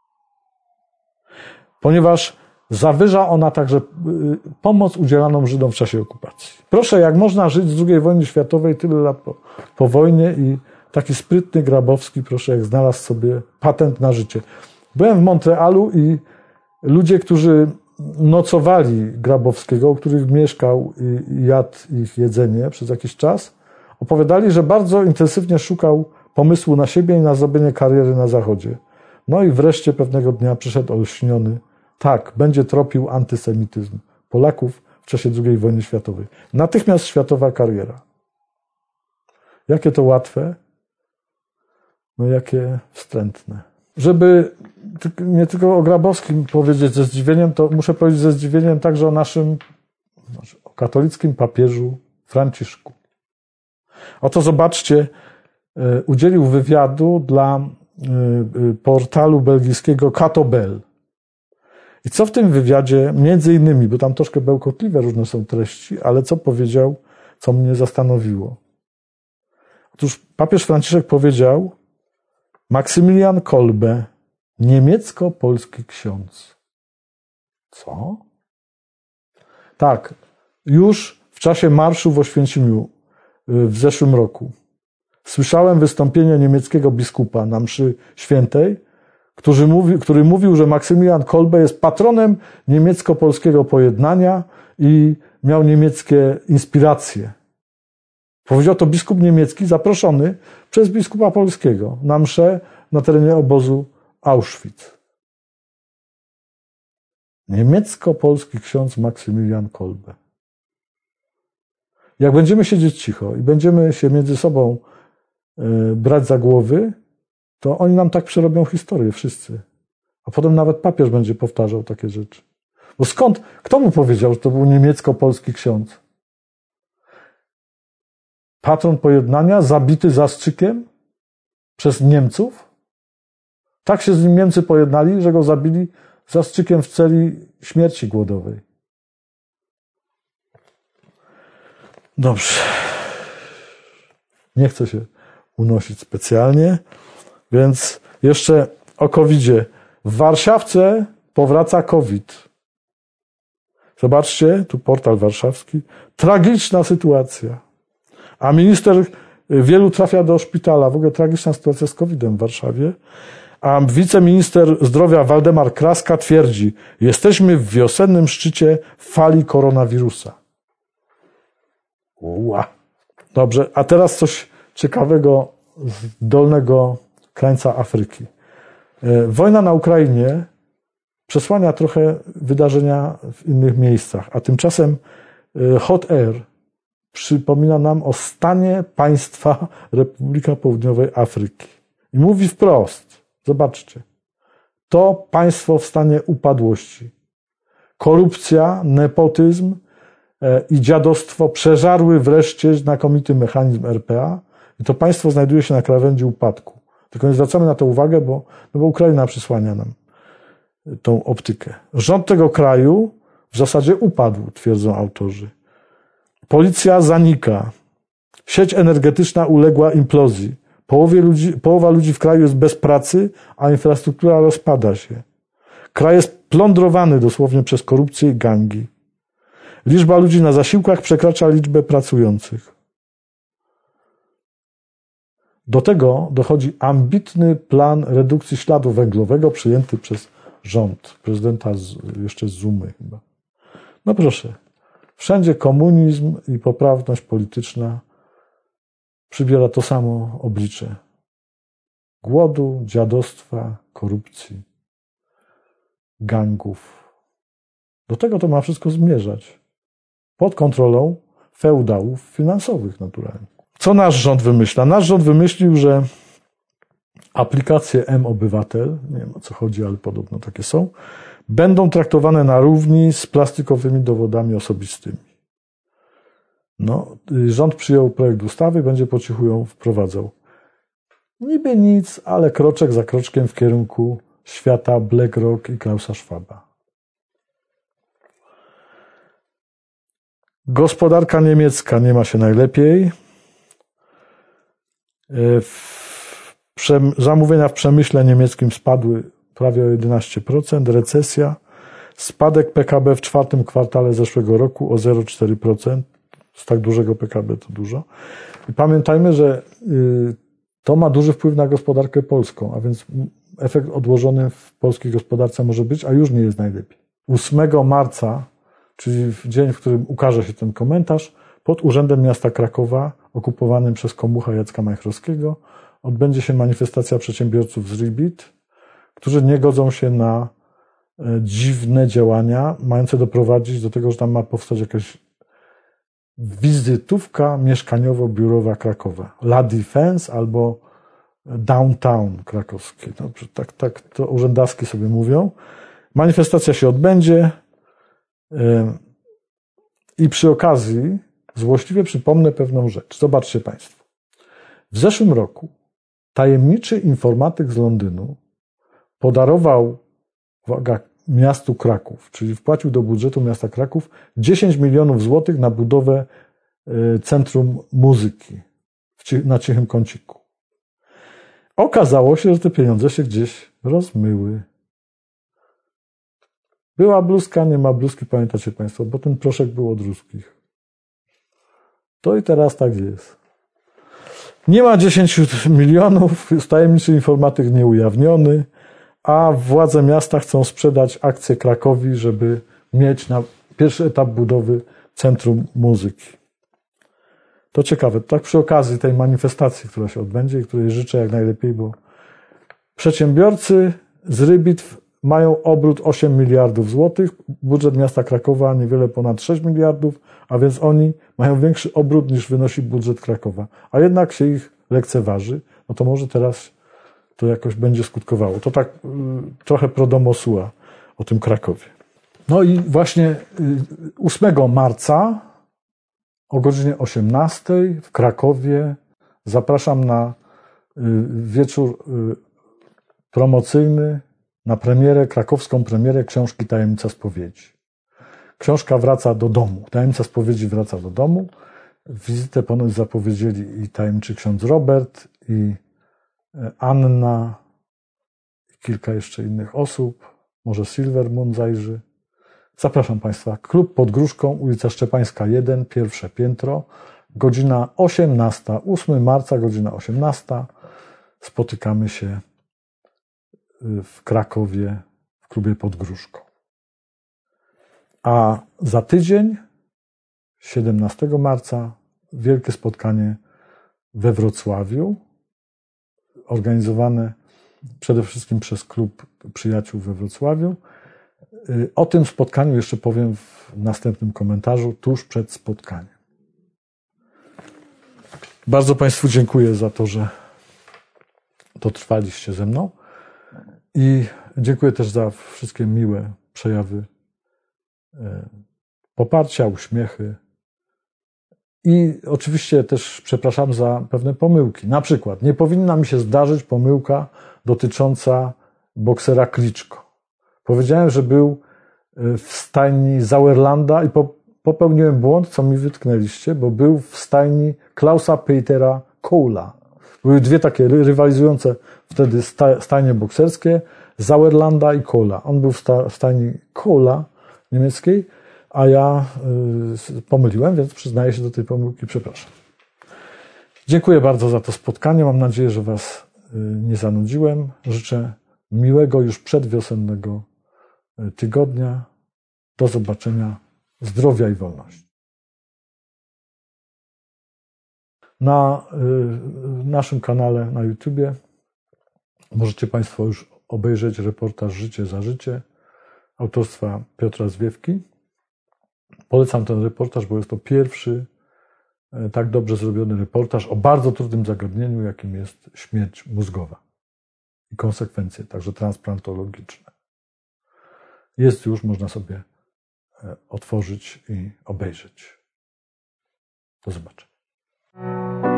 Speaker 1: ponieważ zawyża ona także pomoc udzielaną Żydom w czasie okupacji. Proszę, jak można żyć z drugiej wojny światowej tyle lat po, po wojnie i taki sprytny Grabowski, proszę, jak znalazł sobie patent na życie. Byłem w Montrealu i ludzie, którzy nocowali Grabowskiego, u których mieszkał i jadł ich jedzenie przez jakiś czas, opowiadali, że bardzo intensywnie szukał pomysłu na siebie i na zrobienie kariery na Zachodzie. No i wreszcie pewnego dnia przyszedł olśniony. Tak, będzie tropił antysemityzm Polaków w czasie drugiej wojny światowej. Natychmiast światowa kariera. Jakie to łatwe? No jakie wstrętne. Żeby nie tylko o Grabowskim powiedzieć ze zdziwieniem, to muszę powiedzieć ze zdziwieniem także o naszym o katolickim papieżu Franciszku. Oto zobaczcie, udzielił wywiadu dla portalu belgijskiego Catobel. I co w tym wywiadzie, między innymi, bo tam troszkę bełkotliwe różne są treści, ale co powiedział, co mnie zastanowiło. Otóż papież Franciszek powiedział: Maksymilian Kolbe, niemiecko-polski ksiądz. Co? Tak, już w czasie marszu w Oświęcimiu w zeszłym roku słyszałem wystąpienie niemieckiego biskupa na mszy świętej, który, mówi, który mówił, że Maksymilian Kolbe jest patronem niemiecko-polskiego pojednania i miał niemieckie inspiracje. Powiedział to biskup niemiecki zaproszony przez biskupa polskiego na mszę na terenie obozu Auschwitz. Niemiecko-polski ksiądz Maksymilian Kolbe. Jak będziemy siedzieć cicho i będziemy się między sobą brać za głowy, to oni nam tak przerobią historię wszyscy. A potem nawet papież będzie powtarzał takie rzeczy. Bo skąd? Kto mu powiedział, że to był niemiecko-polski ksiądz? Patron pojednania, zabity zastrzykiem przez Niemców? Tak się z nim Niemcy pojednali, że go zabili zastrzykiem w celi śmierci głodowej. Dobrze. Nie chcę się unosić specjalnie, więc jeszcze o kowidzie. W Warszawce powraca COVID. Zobaczcie, tu portal warszawski. Tragiczna sytuacja. A minister, wielu trafia do szpitala. W ogóle tragiczna sytuacja z kowidem w Warszawie. A wiceminister zdrowia Waldemar Kraska twierdzi: jesteśmy w wiosennym szczycie fali koronawirusa. Ua. Dobrze, a teraz coś ciekawego z dolnego krańca Afryki. Wojna na Ukrainie przesłania trochę wydarzenia w innych miejscach, a tymczasem Hot Air przypomina nam o stanie państwa Republika Południowej Afryki. I mówi wprost, zobaczcie, to państwo w stanie upadłości. Korupcja, nepotyzm i dziadostwo przeżarły wreszcie znakomity mechanizm R P A i to państwo znajduje się na krawędzi upadku. Tylko nie zwracamy na to uwagę, bo, no bo Ukraina przysłania nam tą optykę. Rząd tego kraju w zasadzie upadł, twierdzą autorzy. Policja zanika. Sieć energetyczna uległa implozji. Połowie ludzi, połowa ludzi w kraju jest bez pracy, a infrastruktura rozpada się. Kraj jest plądrowany dosłownie przez korupcję i gangi. Liczba ludzi na zasiłkach przekracza liczbę pracujących. Do tego dochodzi ambitny plan redukcji śladu węglowego przyjęty przez rząd, prezydenta z, jeszcze z Zumy chyba. No proszę, wszędzie komunizm i poprawność polityczna przybiera to samo oblicze. Głodu, dziadostwa, korupcji, gangów. Do tego to ma wszystko zmierzać. Pod kontrolą feudałów finansowych naturalnie. Co nasz rząd wymyśla? Nasz rząd wymyślił, że aplikacje M-Obywatel, nie wiem o co chodzi, ale podobno takie są, będą traktowane na równi z plastikowymi dowodami osobistymi. No, rząd przyjął projekt ustawy, będzie po cichu ją wprowadzał. Niby nic, ale kroczek za kroczkiem w kierunku świata BlackRock i Klausa Schwaba. Gospodarka niemiecka nie ma się najlepiej. Zamówienia w przemyśle niemieckim spadły prawie o jedenaście procent. Recesja. Spadek P K B w czwartym kwartale zeszłego roku o zero przecinek cztery procent. Z tak dużego P K B to dużo. I pamiętajmy, że to ma duży wpływ na gospodarkę polską, a więc efekt odłożony w polskiej gospodarce może być, a już nie jest najlepiej. ósmego marca, czyli w dzień, w którym ukaże się ten komentarz, pod Urzędem Miasta Krakowa, okupowanym przez komucha Jacka Majchrowskiego, odbędzie się manifestacja przedsiębiorców z Ribit, którzy nie godzą się na dziwne działania, mające doprowadzić do tego, że tam ma powstać jakaś wizytówka mieszkaniowo-biurowa Krakowa. La Défense albo Downtown krakowskie. No, tak, tak to urzędowski sobie mówią. Manifestacja się odbędzie i przy okazji złośliwie przypomnę pewną rzecz. Zobaczcie Państwo. W zeszłym roku tajemniczy informatyk z Londynu podarował, uwaga, miastu Kraków, czyli wpłacił do budżetu miasta Kraków dziesięć milionów złotych na budowę Centrum Muzyki na Cichym Kąciku. Okazało się, że te pieniądze się gdzieś rozmyły. Była bluzka, nie ma bluzki, pamiętacie Państwo, bo ten proszek był od ruskich. To i teraz tak jest. Nie ma dziesięć milionów, tajemniczy informatyk nieujawniony, a władze miasta chcą sprzedać akcję Krakowi, żeby mieć na pierwszy etap budowy Centrum Muzyki. To ciekawe. Tak przy okazji tej manifestacji, która się odbędzie i której życzę jak najlepiej, bo przedsiębiorcy z Rybitw mają obrót osiem miliardów złotych, budżet miasta Krakowa niewiele ponad sześć miliardów, a więc oni mają większy obrót niż wynosi budżet Krakowa. A jednak się ich lekceważy, no to może teraz to jakoś będzie skutkowało. To tak y, trochę pro domo sua o tym Krakowie. No i właśnie y, ósmego marca o godzinie osiemnastej w Krakowie zapraszam na y, wieczór y, promocyjny, na premierę, krakowską premierę książki Tajemnica Spowiedzi. Książka wraca do domu. Tajemnica Spowiedzi wraca do domu. Wizytę ponoć zapowiedzieli i tajemniczy ksiądz Robert, i Anna, i kilka jeszcze innych osób. Może Silvermoon zajrzy. Zapraszam Państwa. Klub pod Gruszką, ulica Szczepańska jeden, pierwsze piętro. Godzina osiemnasta. ósmego marca, godzina osiemnasta. Spotykamy się w Krakowie, w klubie pod Gruszką. A za tydzień, siedemnastego marca, wielkie spotkanie we Wrocławiu, organizowane przede wszystkim przez Klub Przyjaciół we Wrocławiu. O tym spotkaniu jeszcze powiem w następnym komentarzu, tuż przed spotkaniem. Bardzo Państwu dziękuję za to, że dotrwaliście ze mną. I dziękuję też za wszystkie miłe przejawy poparcia, uśmiechy. I oczywiście też przepraszam za pewne pomyłki. Na przykład nie powinna mi się zdarzyć pomyłka dotycząca boksera Kliczko. Powiedziałem, że był w stajni Sauerlanda i popełniłem błąd, co mi wytknęliście, bo był w stajni Klausa Petera Koula. Były dwie takie rywalizujące wtedy stajnie bokserskie, Sauerlanda i Kola. On był w stajni Kola niemieckiej, a ja y, pomyliłem, więc przyznaję się do tej pomyłki, przepraszam. Dziękuję bardzo za to spotkanie. Mam nadzieję, że Was y, nie zanudziłem. Życzę miłego już przedwiosennego tygodnia. Do zobaczenia. Zdrowia i wolności. Na y, naszym kanale na YouTubie możecie Państwo już obejrzeć reportaż Życie za życie autorstwa Piotra Zwiewki. Polecam ten reportaż, bo jest to pierwszy tak dobrze zrobiony reportaż o bardzo trudnym zagadnieniu, jakim jest śmierć mózgowa i konsekwencje, także transplantologiczne. Jest już, można sobie otworzyć i obejrzeć. Do zobaczenia.